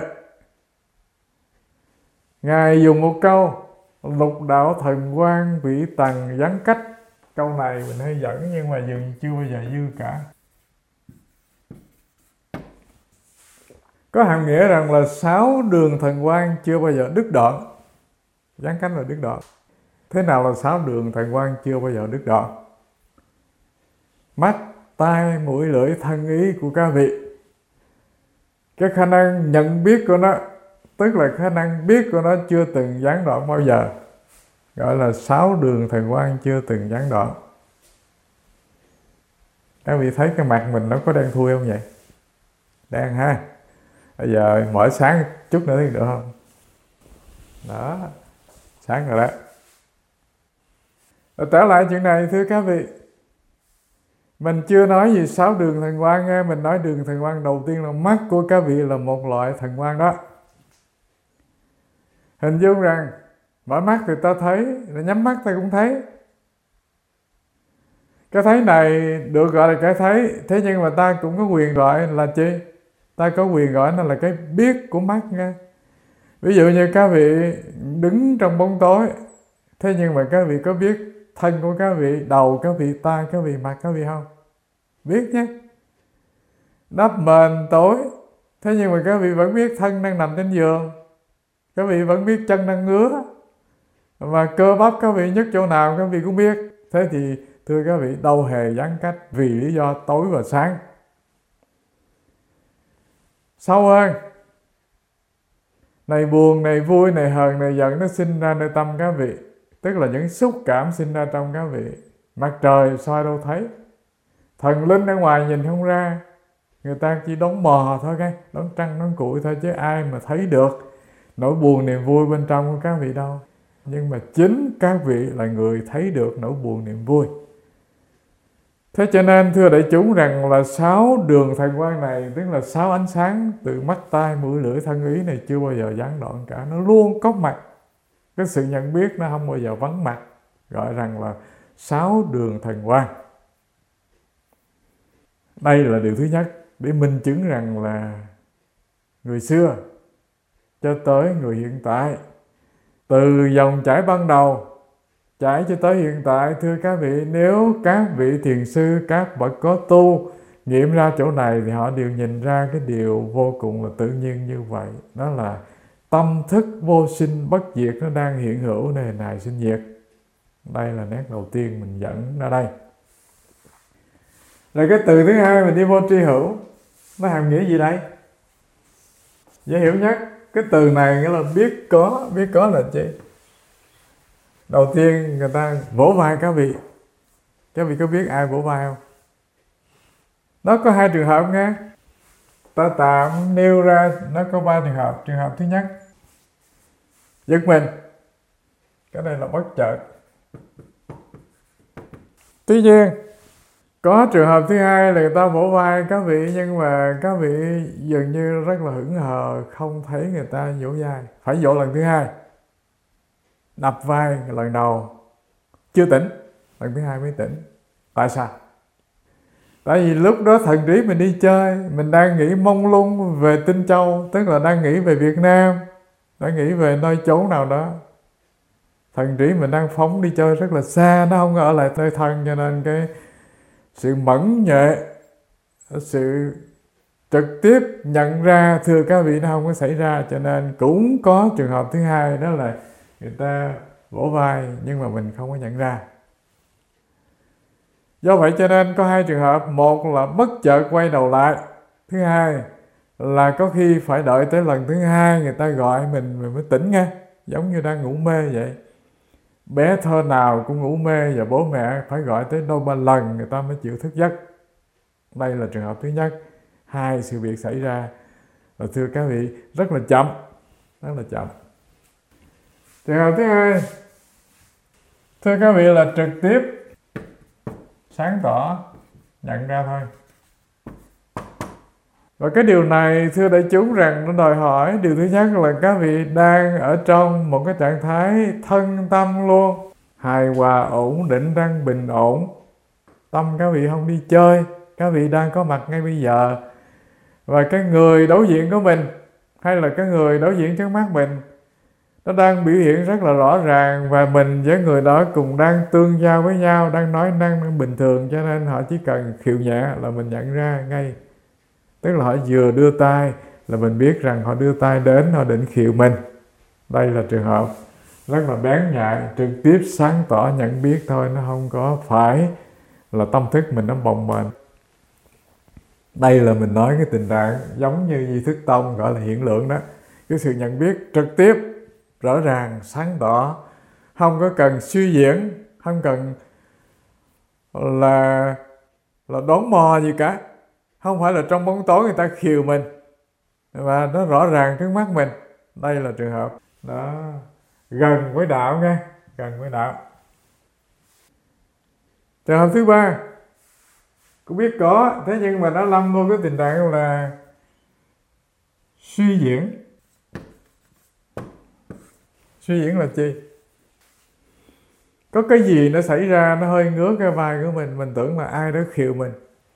Ngài dùng một câu lục đạo thần quang vị tầng gián cách. Câu này mình hay dẫn nhưng mà dường chưa bao giờ dư cả. Có hàm nghĩa rằng là 6 đường thần quang chưa bao giờ đứt đoạn. Gián cách là đứt đoạn. Thế nào là 6 đường thần quang chưa bao giờ đứt đoạn? Mắt, tai, mũi, lưỡi, thân, ý của các vị. Cái khả năng nhận biết của nó, tức là khả năng biết của nó chưa từng gián đoạn bao giờ, gọi là 6 đường thần quang chưa từng gián đoạn. Các vị thấy cái mặt mình nó có đen thui không vậy? Đen ha. Bây giờ mở sáng chút nữa thì được không? Đó, sáng rồi đó. Trở lại chuyện này thưa các vị, mình chưa nói gì 6 đường thần quang nghe. Mình nói đường thần quang đầu tiên là mắt của các vị là một loại thần quang đó. Hình dung rằng mở mắt thì ta thấy, nhắm mắt ta cũng thấy. Cái thấy này được gọi là cái thấy. Thế nhưng mà ta cũng có quyền gọi là chi? Ta có quyền gọi nó là cái biết của mắt nghe. Ví dụ như các vị đứng trong bóng tối, thế nhưng mà các vị có biết thân của các vị, đầu các vị, tai các vị, mặt các vị không? Biết nhé. Đắp mền tối, thế nhưng mà các vị vẫn biết thân đang nằm trên giường, các vị vẫn biết chân đang ngứa, và cơ bắp các vị nhức chỗ nào các vị cũng biết. Thế thì thưa các vị, đâu hề gián cách vì lý do tối và sáng. Sâu hơn, này buồn, này vui, này hờn, này giận, nó sinh ra nơi tâm các vị. Tức là những xúc cảm sinh ra trong các vị. Mặt trời soi đâu thấy, thần linh ở ngoài nhìn không ra, người ta chỉ đón mò thôi, đón trăng đón củi thôi, chứ ai mà thấy được nỗi buồn niềm vui bên trong của các vị đâu. Nhưng mà chính các vị là người thấy được nỗi buồn niềm vui. Thế cho nên thưa đại chúng rằng là 6 đường thần quang này, tức là 6 ánh sáng từ mắt, tai, mũi, lưỡi, thân, ý này chưa bao giờ gián đoạn cả. Nó luôn có mặt. Cái sự nhận biết nó không bao giờ vắng mặt. Gọi rằng là 6 đường thần quang. Đây là điều thứ nhất để minh chứng rằng là người xưa cho tới người hiện tại, từ dòng chảy ban đầu chảy cho tới hiện tại, thưa các vị, nếu các vị thiền sư, các bậc có tu nghiệm ra chỗ này thì họ đều nhìn ra cái điều vô cùng là tự nhiên như vậy. Đó là tâm thức vô sinh bất diệt nó đang hiện hữu nơi này sinh diệt. Đây là nét đầu tiên mình dẫn ra đây. Rồi cái từ thứ hai mình đi vô tri hữu, nó hàm nghĩa gì đây? Dễ hiểu nhất, cái từ này nghĩa là biết có là gì? Đầu tiên người ta vỗ vai các vị có biết ai vỗ vai không? Nó có 2 trường hợp nghe. Ta tạm nêu ra nó có 3 trường hợp. Trường hợp thứ nhất, giật mình, cái này là bất chợt. Tuy nhiên có trường hợp thứ hai là người ta vỗ vai các vị, nhưng mà các vị dường như rất là hững hờ, không thấy người ta vỗ vai. Phải vỗ lần thứ hai, đập vai lần đầu chưa tỉnh, lần thứ hai mới tỉnh. Tại sao? Tại vì lúc đó thần trí mình đi chơi, mình đang nghĩ mông lung về Tinh Châu, tức là đang nghĩ về Việt Nam, đang nghĩ về nơi chốn nào đó. Thần trí mình đang phóng đi chơi rất là xa, nó không ở lại nơi thân, cho nên cái sự mẫn nhẹ, sự trực tiếp nhận ra thưa các vị nó không có xảy ra. Cho nên cũng có trường hợp thứ hai, đó là người ta vỗ vai nhưng mà mình không có nhận ra. Do vậy cho nên có 2 trường hợp. Một là bất chợt quay đầu lại, thứ hai là có khi phải đợi tới lần thứ hai người ta gọi mình mới tỉnh nghe, giống như đang ngủ mê vậy. Bé thơ nào cũng ngủ mê và bố mẹ phải gọi tới đôi 3 lần người ta mới chịu thức giấc. Đây là trường hợp thứ nhất. 2 sự việc xảy ra, và thưa các vị, rất là chậm. Trường hợp thứ hai, thưa các vị, là trực tiếp sáng tỏ nhận ra thôi. Và cái điều này thưa đại chúng rằng nó đòi hỏi điều thứ nhất là các vị đang ở trong một cái trạng thái thân tâm luôn, hài hòa ổn định, đang bình ổn. Tâm các vị không đi chơi, các vị đang có mặt ngay bây giờ. và cái người đối diện của mình hay là cái người đối diện trước mắt mình nó đang biểu hiện rất là rõ ràng, và mình với người đó cùng đang tương giao với nhau, đang nói năng bình thường, cho nên họ chỉ cần khều nhẹ là mình nhận ra ngay. Tức là họ vừa đưa tay là mình biết rằng họ đưa tay đến, họ định khều mình. Đây là trường hợp rất là bén nhạy, trực tiếp sáng tỏ nhận biết thôi, nó không có phải là tâm thức mình nó bồng bềnh. Đây là mình nói cái tình trạng giống như Di Thức Tông gọi là hiện lượng đó. Cái sự nhận biết trực tiếp, rõ ràng, sáng tỏ, không có cần suy diễn, không cần là đón mò gì cả. Không phải là trong bóng tối người ta khều mình, và nó rõ ràng trước mắt mình. Đây là trường hợp đó, gần với đạo nghe, gần với đạo. Trường hợp thứ ba cũng biết có, thế nhưng mà nó lâm vô cái tình trạng là suy diễn. Suy diễn là chi? Có cái gì nó xảy ra, nó hơi ngứa cái vai của mình tưởng là ai đó khều mình,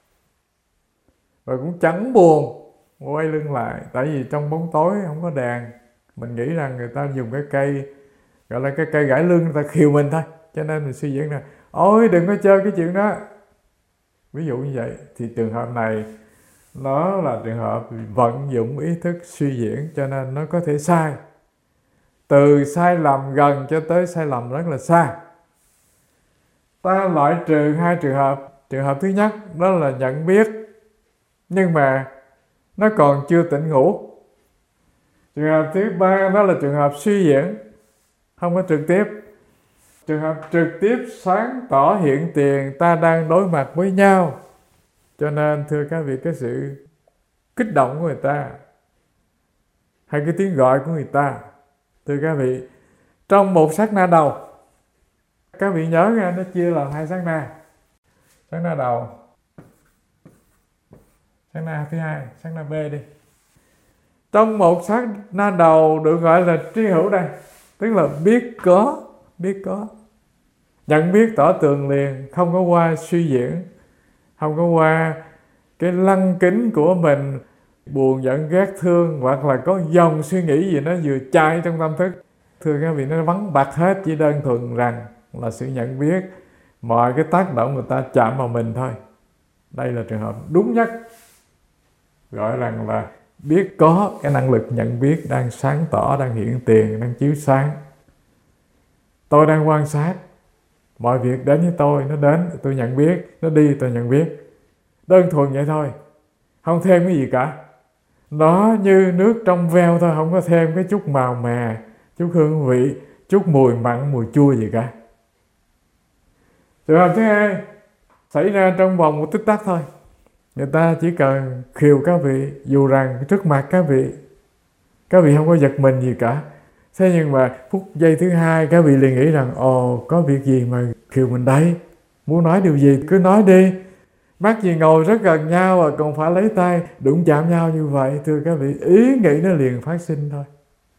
và cũng chẳng buồn quay lưng lại, tại vì trong bóng tối không có đèn, mình nghĩ rằng người ta dùng cái cây gọi là cái cây gãi lưng, người ta khều mình thôi, cho nên mình suy diễn ra ôi đừng có chơi cái chuyện đó, ví dụ như vậy. Thì trường hợp này nó là trường hợp vận dụng ý thức suy diễn, cho nên nó có thể sai, từ sai lầm gần cho tới sai lầm rất là xa. Ta loại trừ hai trường hợp. Trường hợp thứ nhất đó là nhận biết nhưng mà nó còn chưa tỉnh ngủ. Trường hợp thứ ba đó là trường hợp suy diễn, không có trực tiếp. Trường hợp trực tiếp sáng tỏ hiện tiền, ta đang đối mặt với nhau. Cho nên thưa các vị, cái sự kích động của người ta hay cái tiếng gọi của người ta, thưa các vị, trong một sát na đầu, các vị nhớ ra nó chia làm hai sát na. Sát na đầu, sát na thứ hai, sát na B đi. Trong một sát na đầu được gọi là tri hữu đây, tức là biết có, nhận biết tỏ tường liền, không có qua suy diễn, không có qua cái lăng kính của mình, buồn giận ghét thương, hoặc là có dòng suy nghĩ gì nó vừa chạy trong tâm thức. Thưa các vị, nó vắng bặt hết, chỉ đơn thuần rằng là sự nhận biết mọi cái tác động người ta chạm vào mình thôi. Đây là trường hợp đúng nhất, gọi rằng là biết có cái năng lực nhận biết đang sáng tỏ, đang hiện tiền, đang chiếu sáng. Tôi đang quan sát mọi việc đến với tôi, nó đến tôi nhận biết, nó đi tôi nhận biết, đơn thuần vậy thôi, không thêm cái gì cả. Nó như nước trong veo thôi, không có thêm cái chút màu mè, chút hương vị, chút mùi mặn, mùi chua gì cả. Trường hợp thứ hai xảy ra trong vòng một tích tắc thôi. Người ta chỉ cần khều các vị, dù rằng trước mặt các vị không có giật mình gì cả. Thế nhưng mà phút giây thứ hai các vị liền nghĩ rằng ồ, có việc gì mà khều mình đây, muốn nói điều gì cứ nói đi. Mắc gì ngồi rất gần nhau và còn phải lấy tay đụng chạm nhau như vậy. Thưa các vị, ý nghĩ nó liền phát sinh thôi.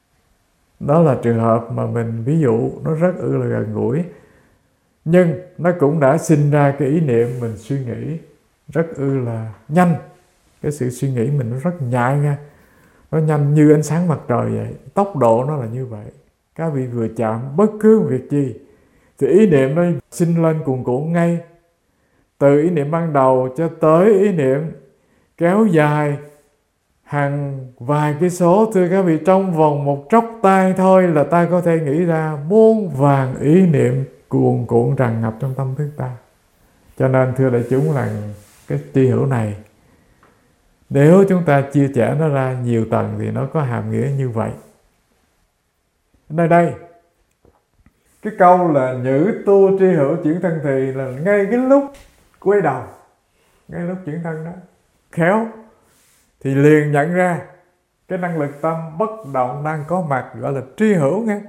Đó là trường hợp mà mình ví dụ nó rất là gần gũi, nhưng nó cũng đã sinh ra cái ý niệm mình suy nghĩ rất là nhanh. Cái sự suy nghĩ mình nó rất nhạy nha, nó nhanh như ánh sáng mặt trời vậy, tốc độ nó là như vậy. Các vị vừa chạm bất cứ việc gì thì ý niệm nó sinh lên cuồn cuộn ngay, từ ý niệm ban đầu cho tới ý niệm kéo dài hàng vài cái số. Thưa các vị, trong vòng một chốc tay thôi là ta có thể nghĩ ra muôn vàn ý niệm cuồn cuộn tràn ngập trong tâm thức ta. Cho nên thưa đại chúng rằng cái tri hữu này, nếu chúng ta chia sẻ nó ra nhiều tầng thì nó có hàm nghĩa như vậy. Nơi đây cái câu là nhữ tu tri hữu chuyển thân thì là ngay cái lúc quay đầu, ngay lúc chuyển thân đó, khéo thì liền nhận ra cái năng lực tâm bất động đang có mặt, gọi là tri hữu nghe.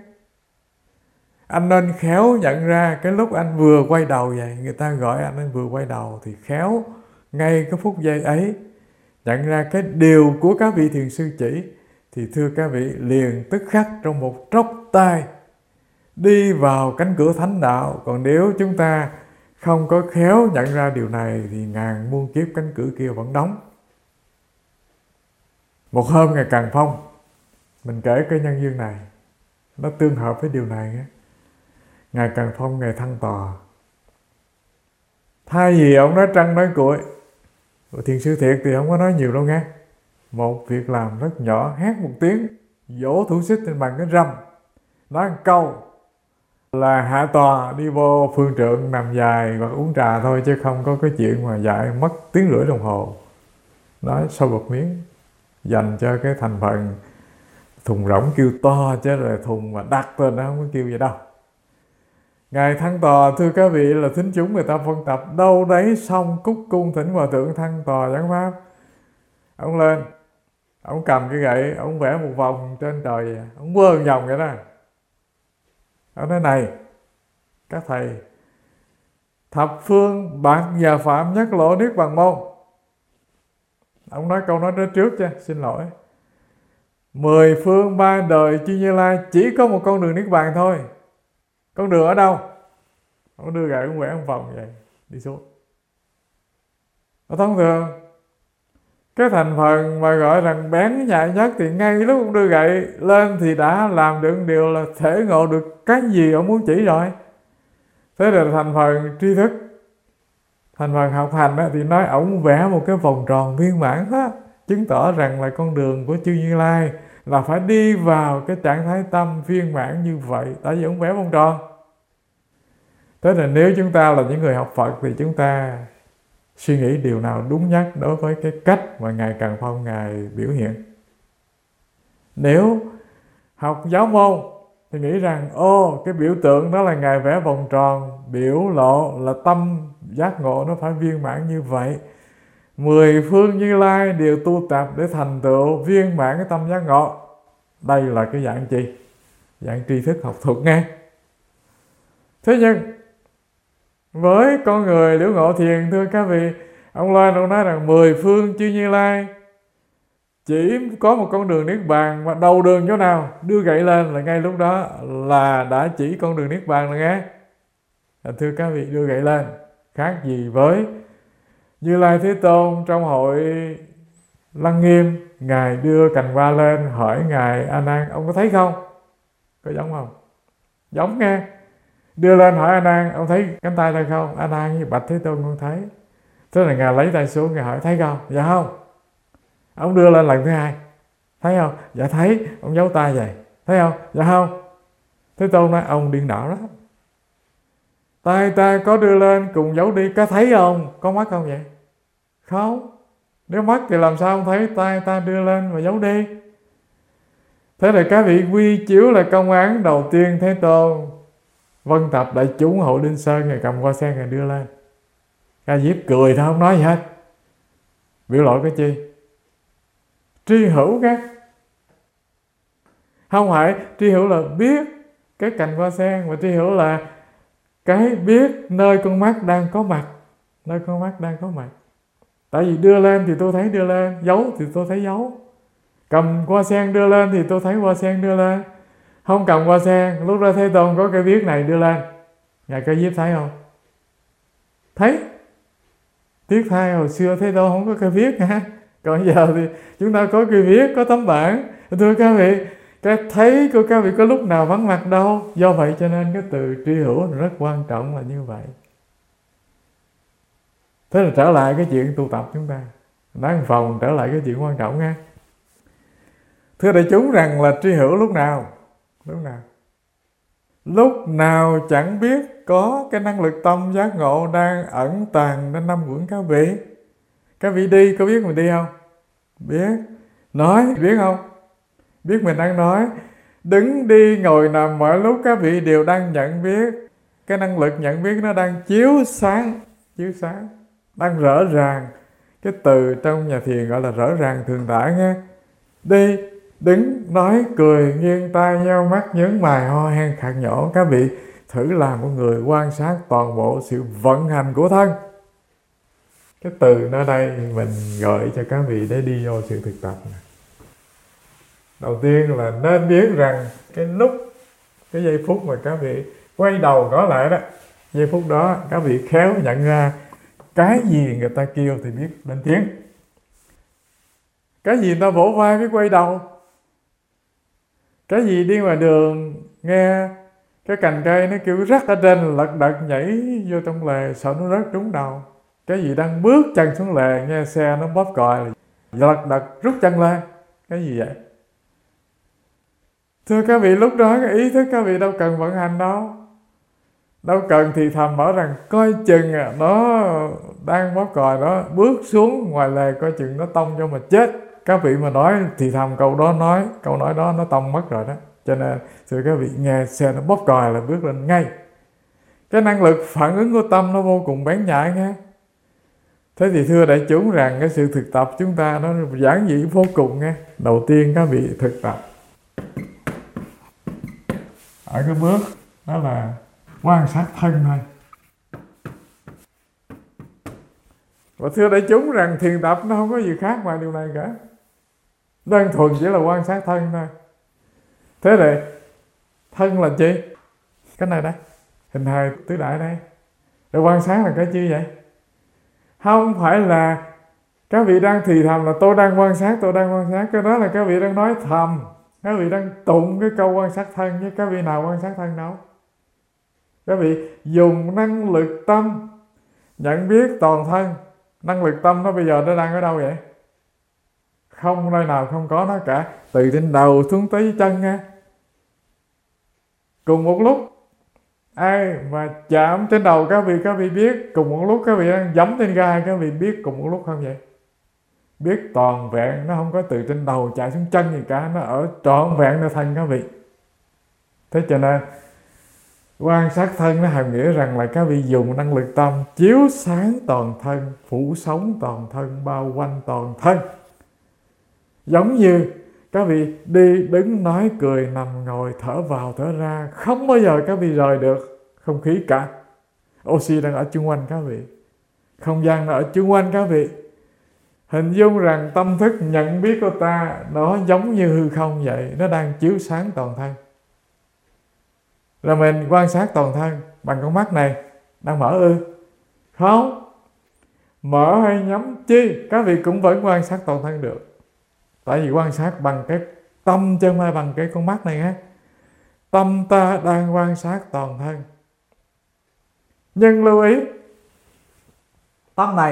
Anh nên khéo nhận ra cái lúc anh vừa quay đầu vậy, người ta gọi anh vừa quay đầu thì khéo ngay cái phút giây ấy nhận ra cái điều của các vị thiền sư chỉ, thì thưa các vị, liền tức khắc trong một chốc tay đi vào cánh cửa thánh đạo. Còn nếu chúng ta không có khéo nhận ra điều này thì ngàn muôn kiếp cánh cửa kia vẫn đóng. Một hôm Ngài Càn Phong, mình kể cái nhân duyên này, nó tương hợp với điều này á. Ngài Càn Phong Ngài thăng tòa, thay vì ông nói trăng nói cuội, Thiền sư Thiệt thì không có nói nhiều đâu nghe. Một việc làm rất nhỏ, hét một tiếng, vỗ thủ xích trên bàn cái râm, nói một câu là hạ tòa, đi vô phương trượng nằm dài hoặc uống trà thôi, chứ không có cái chuyện mà dạy mất tiếng rưỡi đồng hồ. Nói sâu bọt miếng, dành cho cái thành phần thùng rỗng kêu to, chứ là thùng mà đặt tên nó không có kêu vậy đâu. Ngài thăng tòa, thưa các vị, là thính chúng người ta phân tập đâu đấy xong cúc cung thỉnh hòa thượng thăng tòa giảng pháp. Ông lên, ông cầm cái gậy, ông vẽ một vòng trên trời, ông quơ vòng vậy đó. Ông nói này, các thầy, thập phương bạc và phạm nhất lộ niết bàn môn. Ông nói câu nói đó trước chứ, xin lỗi. 10 phương 3 đời chư Như Lai chỉ có một con đường niết bàn thôi. Con đường ở đâu? Ông đưa gậy, ông vẽ một vòng vậy, đi xuống. Nó thông thường cái thành phần mà gọi rằng bén nhạy nhất thì ngay lúc ông đưa gậy lên thì đã làm được điều là thể ngộ được cái gì ông muốn chỉ rồi. Thế là thành phần tri thức, thành phần học hành đó, thì nói ổng vẽ một cái vòng tròn viên mãn đó, chứng tỏ rằng là con đường của chư Như Lai là phải đi vào cái trạng thái tâm viên mãn như vậy. Tại vì ổng vẽ vòng tròn. Thế là nếu chúng ta là những người học Phật thì chúng ta suy nghĩ điều nào đúng nhất đối với cái cách mà Ngài Càn Phong Ngài biểu hiện. Nếu học giáo môn thì nghĩ rằng cái biểu tượng đó là Ngài vẽ vòng tròn, biểu lộ là tâm giác ngộ nó phải viên mãn như vậy. 10 phương Như Lai đều tu tập để thành tựu viên mãn cái tâm giác ngộ. Đây là cái dạng gì? Dạng tri thức học thuật nghe. Thế nhưng với con người liễu ngộ thiền, thưa các vị, ông lên ông nói rằng 10 phương chư Như Lai chỉ có một con đường niết bàn, mà đầu đường chỗ nào đưa gậy lên là ngay lúc đó là đã chỉ con đường niết bàn rồi nghe. Thưa các vị, đưa gậy lên khác gì với Như Lai Thế Tôn trong hội Lăng Nghiêm, Ngài đưa cành hoa lên hỏi Ngài A Nan, ông có thấy không? Có giống không? Giống nghe. Đưa lên hỏi A Nan, ông thấy cánh tay tôi không? A Nan như bạch Thế Tôn không thấy. Thế là Ngài lấy tay xuống, Ngài hỏi thấy không? Dạ không. Ông đưa lên lần thứ hai, thấy không? Dạ thấy. Ông giấu tay vậy, thấy không? Dạ không. Thế Tôn nói ông điên đảo đó, tay ta có đưa lên cùng giấu đi, có thấy không? Có mắt không vậy? Không. Nếu mắt thì làm sao ông thấy tay ta đưa lên và giấu đi? Thế là các vị quy chiếu là công án đầu tiên Thế Tôn vân tập đại chúng hội Linh Sơn, Ngài cầm hoa sen Ngài đưa lên. Ca Diếp cười thôi không nói gì hết. Biểu lộ cái chi? Tri hữu cái. Không phải tri hữu là biết cái cành hoa sen, mà tri hữu là cái biết nơi con mắt đang có mặt. Nơi con mắt đang có mặt. Tại vì đưa lên thì tôi thấy đưa lên, giấu thì tôi thấy giấu. Cầm hoa sen đưa lên thì tôi thấy hoa sen đưa lên. Không cầm hoa sen, lúc đó Thế Tôn có cái viết này đưa lên, Ngài Ca Diếp thấy không? Thấy. Tiếc thay hồi xưa Thế Tôn không có cái viết ha. Còn giờ thì chúng ta có cái viết, có tấm bảng. Thưa các vị, cái thấy của các vị có lúc nào vắng mặt đâu. Do vậy cho nên cái từ tri hữu rất quan trọng là như vậy. Thế là trở lại cái chuyện tu tập chúng ta. Nói phòng trở lại cái chuyện quan trọng nha. Thưa đại chúng rằng là tri hữu lúc nào? Lúc nào chẳng biết có cái năng lực tâm giác ngộ đang ẩn tàng trên năm quẩn các vị. Các vị đi, có biết mình đi không? Biết. Nói, biết không? Biết mình đang nói. Đứng đi, ngồi nằm mọi lúc các vị đều đang nhận biết. Cái năng lực nhận biết nó đang chiếu sáng, đang rõ ràng. Cái từ trong nhà thiền gọi là rõ ràng thường tại nghe. Đi, đứng, nói, cười, nghiêng tai, nheo mắt, nhướng mày, ho hen, khạc nhổ. Các vị thử làm một người quan sát toàn bộ sự vận hành của thân. Cái từ nơi đây mình gợi cho các vị để đi vô sự thực tập này. Đầu tiên là nên biết rằng cái giây phút mà các vị quay đầu ngó lại đó, giây phút đó các vị khéo nhận ra cái gì người ta kêu thì biết lên tiếng. Cái gì người ta vỗ vai mới quay đầu. Cái gì đi ngoài đường nghe cái cành cây nó kêu rắc ở trên, lật đật nhảy vô trong lề sợ nó rớt trúng đầu. Cái gì đang bước chân xuống lề nghe xe nó bóp còi, lật đật rút chân lên. Cái gì vậy? Thưa các vị, lúc đó cái ý thức các vị đâu cần vận hành đâu. Đâu cần thì thầm bảo rằng coi chừng nó đang bóp còi, nó bước xuống ngoài lề coi chừng nó tông cho mà chết. Các vị mà nói thì thầm câu nói đó nó tông mất rồi đó. Cho nên thưa các vị, nghe xe nó bóp còi là bước lên ngay. Cái năng lực phản ứng của tâm nó vô cùng bén nhạy nghe. Thế thì thưa đại chúng rằng cái sự thực tập chúng ta nó giản dị vô cùng nghe. Đầu tiên các vị thực tập ở cái bước đó là quan sát thân thôi. Và thưa đại chúng rằng thiền tập nó không có gì khác ngoài điều này cả. Đơn thuần chỉ là quan sát thân thôi. Thế này, thân là chi? Cái này đây, hình hài tứ đại đây. Rồi quan sát là cái chi vậy? Không phải là các vị đang thì thầm là tôi đang quan sát. Cái đó là các vị đang nói thầm. Các vị đang tụng cái câu quan sát thân, chứ các vị nào quan sát thân đâu. Các vị dùng năng lực tâm nhận biết toàn thân. Năng lực tâm nó bây giờ nó đang ở đâu vậy? Không nơi nào không có nó cả. Từ trên đầu xuống tới chân nha. Cùng một lúc ai mà chạm trên đầu các vị biết. Cùng một lúc các vị đang giẫm trên gai, các vị biết cùng một lúc không vậy? Biết toàn vẹn, nó không có từ trên đầu chạy xuống chân gì cả. Nó ở trọn vẹn nơi thân các vị. Thế cho nên quan sát thân nó hàm nghĩa rằng là các vị dùng năng lực tâm chiếu sáng toàn thân, phủ sống toàn thân, bao quanh toàn thân. Giống như các vị đi, đứng, nói, cười, nằm, ngồi, thở vào, thở ra, không bao giờ các vị rời được không khí cả. Oxy đang ở chung quanh các vị, không gian đang ở chung quanh các vị. Hình dung rằng tâm thức nhận biết của ta nó giống như hư không vậy, nó đang chiếu sáng toàn thân. Rồi mình quan sát toàn thân bằng con mắt này, đang mở ư? Không. Mở hay nhắm chi, các vị cũng vẫn quan sát toàn thân được. Tại vì quan sát bằng cái tâm chứ không phải bằng cái con mắt này ha. Tâm ta đang quan sát toàn thân. Nhưng lưu ý, tâm này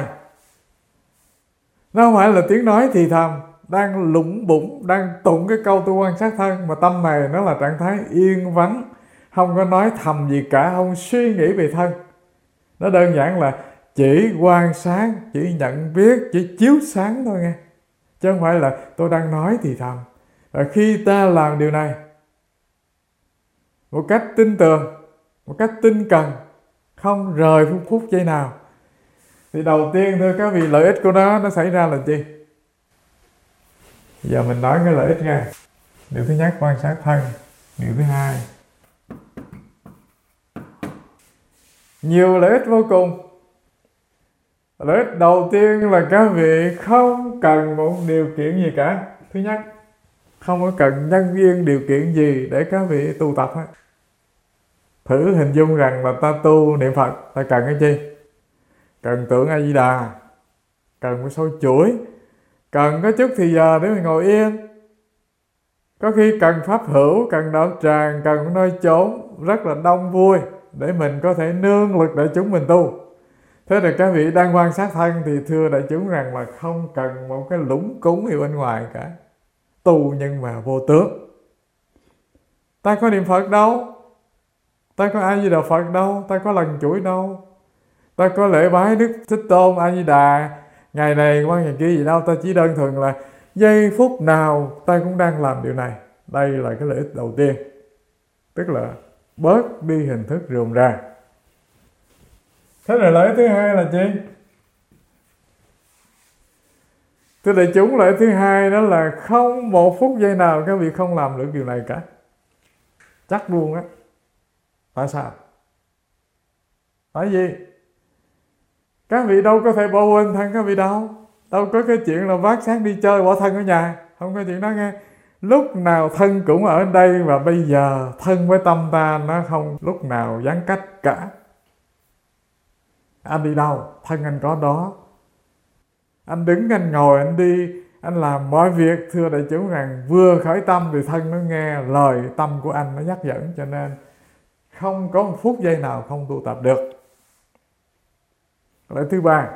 nó không phải là tiếng nói thì thầm, đang lủng bủng, đang tụng cái câu tôi quan sát thân. Mà tâm này nó là trạng thái yên vắng, không có nói thầm gì cả, không suy nghĩ về thân. Nó đơn giản là chỉ quan sát, chỉ nhận biết, chỉ chiếu sáng thôi nghe. Chứ không phải là tôi đang nói thì thầm. Và khi ta làm điều này một cách tin tưởng, một cách tinh cần, không rời phút giây nào, thì đầu tiên thưa các vị, lợi ích của nó xảy ra là gì? Giờ mình nói cái lợi ích nha. Điều thứ nhất quan sát thân. Điều thứ hai, nhiều lợi ích vô cùng. Lợi ích đầu tiên là các vị không cần một điều kiện gì cả. Thứ nhất, không có cần nhân duyên điều kiện gì để các vị tu tập hết. Thử hình dung rằng là ta tu niệm Phật, ta cần cái gì? Cần tượng A Di Đà, cần một sâu chuỗi, cần có chút thì giờ để mình ngồi yên. Có khi cần pháp hữu, cần đạo tràng, cần một nơi chốn rất là đông vui để mình có thể nương lực để chúng mình tu. Thế thì các vị đang quan sát thân thì thưa đại chúng rằng là không cần một cái lũng cúng gì bên ngoài cả. Tu nhưng mà vô tướng. Ta có niệm Phật đâu, ta có A Di Đà Phật đâu, ta có lần chuỗi đâu, ta có lễ bái Đức Thích Tôn A Di Đà ngày này qua ngày kia gì đâu. Ta chỉ đơn thuần là giây phút nào ta cũng đang làm điều này. Đây là cái lợi ích đầu tiên, tức là bớt đi hình thức rườm rà. Thế rồi lợi ích thứ hai là gì? Thưa đại chúng, lợi ích thứ hai đó là không một phút giây nào các vị không làm được điều này cả. Chắc luôn á. Tại sao? Tại vì các vị đâu có thể bỏ quên thân các vị đâu. Đâu có cái chuyện là vác xác đi chơi bỏ thân ở nhà. Không có chuyện đó nghe. Lúc nào thân cũng ở đây, và bây giờ thân với tâm ta nó không lúc nào gián cách cả. Anh đi đâu, thân anh có đó. Anh đứng, anh ngồi, anh đi, anh làm mọi việc, thưa đại chúng rằng vừa khởi tâm thì thân nó nghe lời tâm của anh nó dắt dẫn, cho nên không có một phút giây nào không tu tập được. Lợi thứ ba,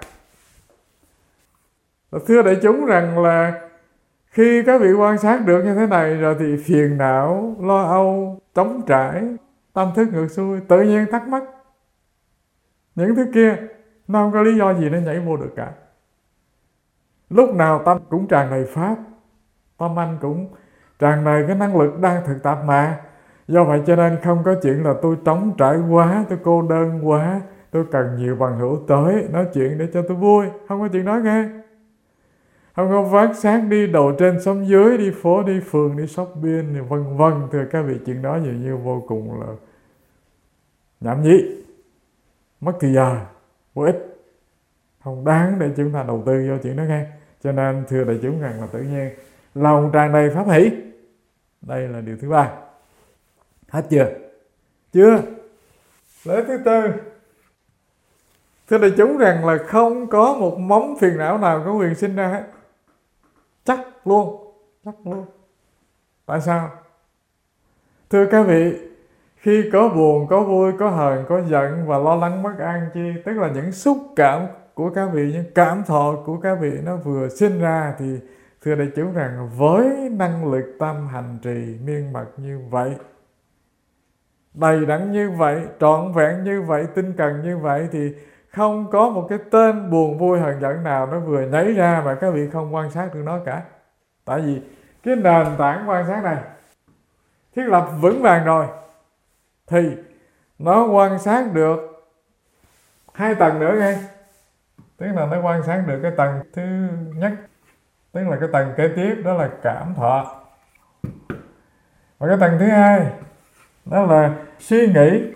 thưa đại chúng rằng là khi các vị quan sát được như thế này rồi thì phiền não, lo âu, trống trải, tâm thức ngược xuôi, tự nhiên thắc mắc. Những thứ kia nó không có lý do gì nó nhảy vô được cả. Lúc nào tâm cũng tràn đầy pháp, tâm anh cũng tràn đầy cái năng lực đang thực tập mà. Do vậy cho nên không có chuyện là tôi trống trải quá, tôi cô đơn quá, tôi cần nhiều bằng hữu tới nói chuyện để cho tôi vui. Không có chuyện đó nghe. Không có vác xác đi đầu trên sống dưới, đi phố, đi phường, đi shopping, vân vân. Thưa các vị, chuyện đó dường như vô cùng là nhảm nhí, mất thời giờ, vô ích, không đáng để chúng ta đầu tư vô chuyện đó nghe. Cho nên thưa đại chúng rằng là tự nhiên lòng tràn đầy pháp hỷ. Đây là điều thứ ba. Hết chưa? Chưa. Lễ thứ tư, thưa đại chúng rằng là không có một móng phiền não nào có quyền sinh ra hết. Chắc luôn. Tại sao? Thưa các vị, khi có buồn, có vui, có hờn, có giận và lo lắng bất an chi, tức là những xúc cảm của các vị, những cảm thọ của các vị nó vừa sinh ra, thì thưa đại chúng rằng với năng lực tâm hành trì miên mật như vậy, đầy đặn như vậy, trọn vẹn như vậy, tinh cần như vậy, thì không có một cái tên buồn vui hờn giận nào nó vừa nhảy ra mà các vị không quan sát được nó cả. Tại vì cái nền tảng quan sát này thiết lập vững vàng rồi thì nó quan sát được 2 tầng nữa nghe. Tức là nó quan sát được cái tầng thứ nhất, tức là cái tầng kế tiếp, đó là cảm thọ. Và cái tầng thứ hai đó là suy nghĩ.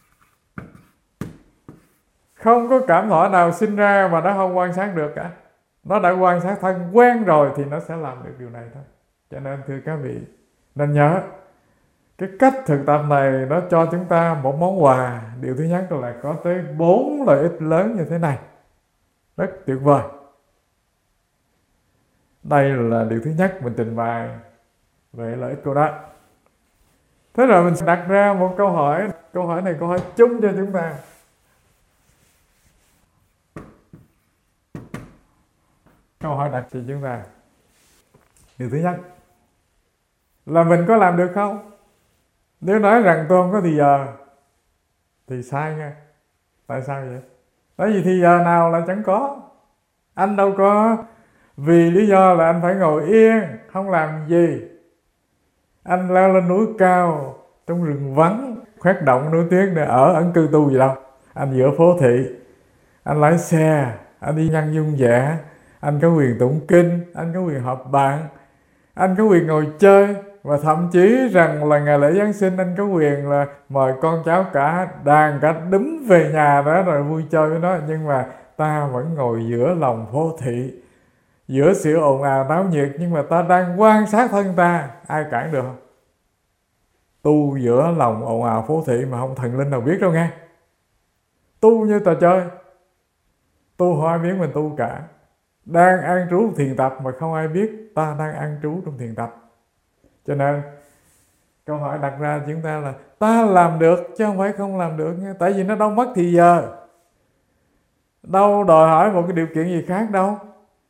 Không có cảm thọ nào sinh ra mà nó không quan sát được cả. Nó đã quan sát thân quen rồi thì nó sẽ làm được điều này thôi. Cho nên thưa các vị nên nhớ, cái cách thực tập này nó cho chúng ta một món quà. Điều thứ nhất là có tới 4 lợi ích lớn như thế này. Rất tuyệt vời. Đây là điều thứ nhất mình trình bày về lợi ích của đó. Thế rồi mình đặt ra một câu hỏi. Câu hỏi này câu hỏi chung cho chúng ta. Câu hỏi đặt cho chúng ta. Điều thứ nhất là mình có làm được không? Nếu nói rằng tôi không có thì giờ thì sai nha. Tại sao vậy? Tại vì thì giờ nào là chẳng có. Anh đâu có vì lý do là anh phải ngồi yên không làm gì. Anh leo lên núi cao trong rừng vắng, khoét động núi tuyết để ở ẩn cư tu gì đâu. Anh giữa phố thị, anh lái xe, anh đi nhăn nhung vẽ, anh có quyền tụng kinh, anh có quyền họp bạn, anh có quyền ngồi chơi. Và thậm chí rằng là ngày lễ Giáng sinh anh có quyền là mời con cháu cả đàn cả đúm về nhà đó rồi vui chơi với nó. Nhưng mà ta vẫn ngồi giữa lòng phố thị, giữa sự ồn ào náo nhiệt, nhưng mà ta đang quan sát thân ta. Ai cản được không? Tu giữa lòng ồn ào phố thị mà không thần linh nào biết đâu nghe. Tu như trò chơi. Tu không ai biết mình tu cả. Đang an trú thiền tập mà không ai biết ta đang an trú trong thiền tập. Cho nên câu hỏi đặt ra chúng ta là ta làm được chứ không phải không làm được nha. Tại vì nó đâu mất thì giờ, đâu đòi hỏi một cái điều kiện gì khác đâu.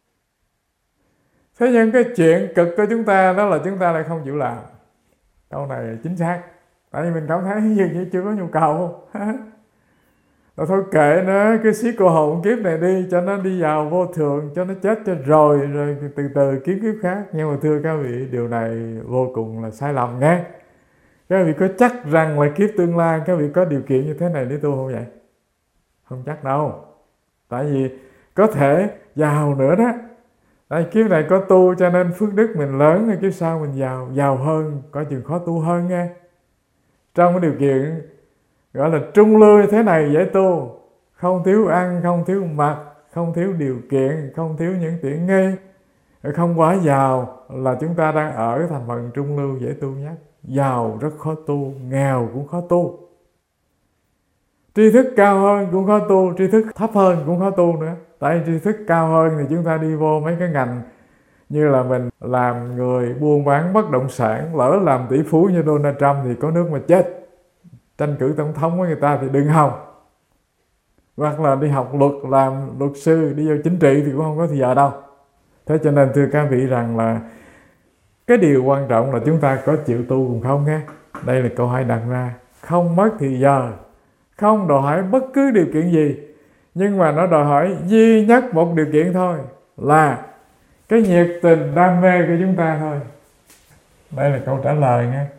Thế nhưng cái chuyện cực của chúng ta đó là chúng ta lại không chịu làm. Câu này chính xác. Tại vì mình cảm thấy dường như chưa có nhu cầu. Rồi thôi kệ nó, cứ xiết cô hồn kiếp này đi, cho nó đi vào vô thường, cho nó chết cho rồi từ từ kiếm kiếp khác. Nhưng mà thưa các vị, điều này vô cùng là sai lầm nghe. Các vị có chắc rằng là kiếp tương lai các vị có điều kiện như thế này để tu không vậy? Không chắc đâu. Tại vì có thể giàu nữa đó. Tại kiếp này có tu cho nên phước đức mình lớn, kiếp sau mình giàu hơn, có chừng khó tu hơn nghe. Trong cái điều kiện gọi là trung lưu thế này dễ tu, không thiếu ăn, không thiếu mặc, không thiếu điều kiện, không thiếu những tiện nghi, không quá giàu, là chúng ta đang ở cái thành phần trung lưu dễ tu nhất. Giàu rất khó tu, nghèo cũng khó tu. Tri thức cao hơn cũng khó tu, tri thức thấp hơn cũng khó tu nữa. Tại tri thức cao hơn thì chúng ta đi vô mấy cái ngành Như là mình làm người buôn bán bất động sản, lỡ làm tỷ phú như Donald Trump thì có nước mà chết. Tranh cử tổng thống với người ta thì đừng hòng. Hoặc là đi học luật, làm luật sư, đi vô chính trị thì cũng không có thì giờ đâu. Thế cho nên thưa các vị rằng là cái điều quan trọng là chúng ta có chịu tu cùng không nghe. Đây là câu hỏi đặt ra. Không mất thì giờ, không đòi hỏi bất cứ điều kiện gì, nhưng mà nó đòi hỏi duy nhất một điều kiện thôi, là cái nhiệt tình đam mê của chúng ta thôi. Đây là câu trả lời nghe.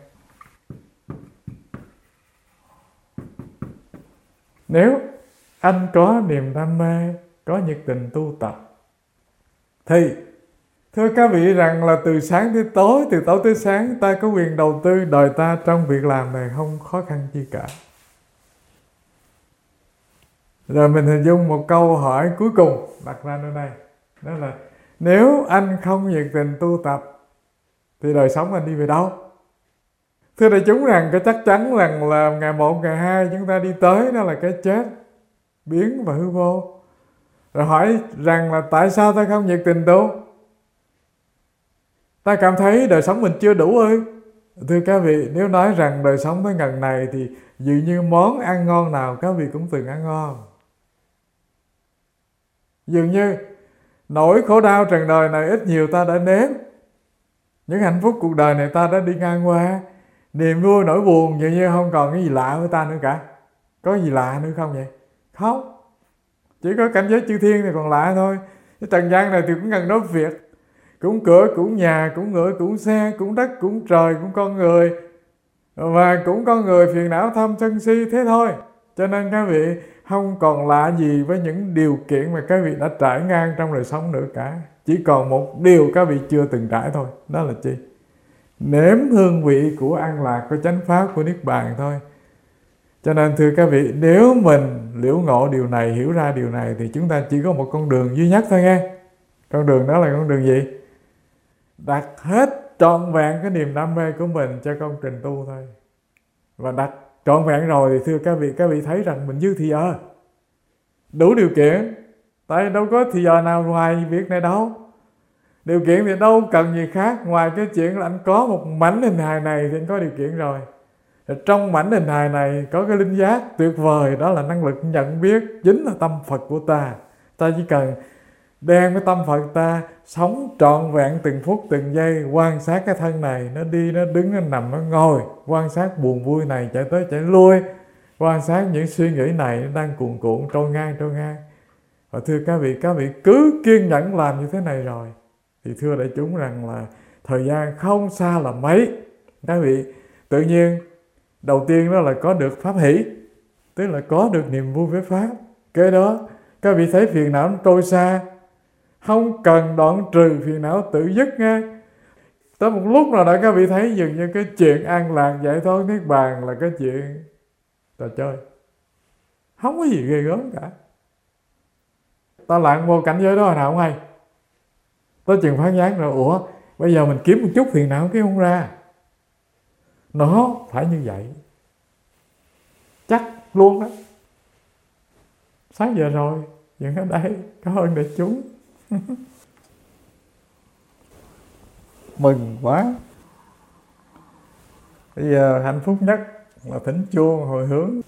Nếu anh có niềm đam mê, có nhiệt tình tu tập, thì thưa các vị rằng là từ sáng tới tối, từ tối tới sáng, ta có quyền đầu tư đời ta trong việc làm này, không khó khăn chi cả. Rồi mình hình dung một câu hỏi cuối cùng đặt ra nơi đây, đó là nếu anh không nhiệt tình tu tập thì đời sống anh đi về đâu? Thưa đại chúng rằng cái chắc chắn rằng là ngày 1, ngày 2 chúng ta đi tới đó là cái chết, biến và hư vô. Rồi hỏi rằng là tại sao ta không nhiệt tình tu? Ta cảm thấy đời sống mình chưa đủ ư? Thưa các vị, nếu nói rằng đời sống tới ngần này thì dường như món ăn ngon nào các vị cũng từng ăn ngon. Dường như nỗi khổ đau trần đời này ít nhiều ta đã nếm, những hạnh phúc cuộc đời này ta đã đi ngang qua. Niềm vui nỗi buồn dường như không còn cái gì lạ với ta nữa cả. Có gì lạ nữa không vậy? Không. Chỉ có cảnh giới chư thiên thì còn lạ thôi. Cái trần gian này thì cũng cần nói việc, cũng cửa, cũng nhà, cũng ngựa, cũng xe, cũng đất, cũng trời, cũng con người. Và cũng con người phiền não tham sân si thế thôi. Cho nên các vị không còn lạ gì với những điều kiện mà các vị đã trải ngang trong đời sống nữa cả. Chỉ còn một điều các vị chưa từng trải thôi. Đó là chi? Nếm hương vị của an lạc, của chánh pháp, của niết bàn thôi. Cho nên thưa các vị, nếu mình liễu ngộ điều này, hiểu ra điều này, thì chúng ta chỉ có một con đường duy nhất thôi nghe. Con đường đó là con đường gì? Đặt hết trọn vẹn cái niềm đam mê của mình cho công trình tu thôi. Và đặt trọn vẹn rồi thì thưa các vị thấy rằng mình dư thì giờ, đủ điều kiện. Tại đâu có thì giờ nào ngoài việc này đâu. Điều kiện thì đâu cần gì khác ngoài cái chuyện là anh có một mảnh hình hài này thì anh có điều kiện rồi. Trong mảnh hình hài này có cái linh giác tuyệt vời, đó là năng lực nhận biết, chính là tâm Phật của ta. Ta chỉ cần đem cái tâm Phật ta sống trọn vẹn từng phút từng giây, quan sát cái thân này, nó đi, nó đứng, nó nằm, nó ngồi, quan sát buồn vui này chạy tới chạy lui, quan sát những suy nghĩ này nó đang cuồn cuộn trôi ngang. Và thưa các vị cứ kiên nhẫn làm như thế này rồi thì thưa đại chúng rằng là thời gian không xa là mấy. Các vị tự nhiên đầu tiên đó là có được pháp hỷ, tức là có được niềm vui với pháp. Kế đó các vị thấy phiền não nó trôi xa, không cần đoạn trừ phiền não tự dứt nghe. Tới một lúc nào đó các vị thấy dường như cái chuyện an lạc giải thoát niết bàn là cái chuyện trò chơi, không có gì ghê gớm cả. Ta lạng vô cảnh giới đó hồi nào không hay. Tới chừng phát giác rồi, ủa bây giờ mình kiếm một chút phiền não cái không ra. Nó phải như vậy, chắc luôn đó. Sáng giờ rồi, dừng ở đây. Cảm ơn đại chúng. Mừng quá. Bây giờ hạnh phúc nhất là thỉnh chuông hồi hướng.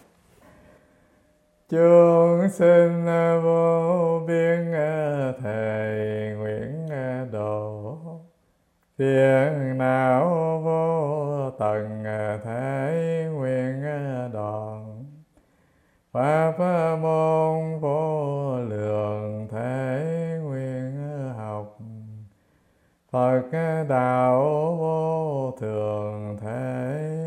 Chuông sinh vô biên thầy nguyện độ, phiền não vô tận thể nguyện đoạn, pháp môn vô lượng thể nguyện học, Phật đạo vô thường thể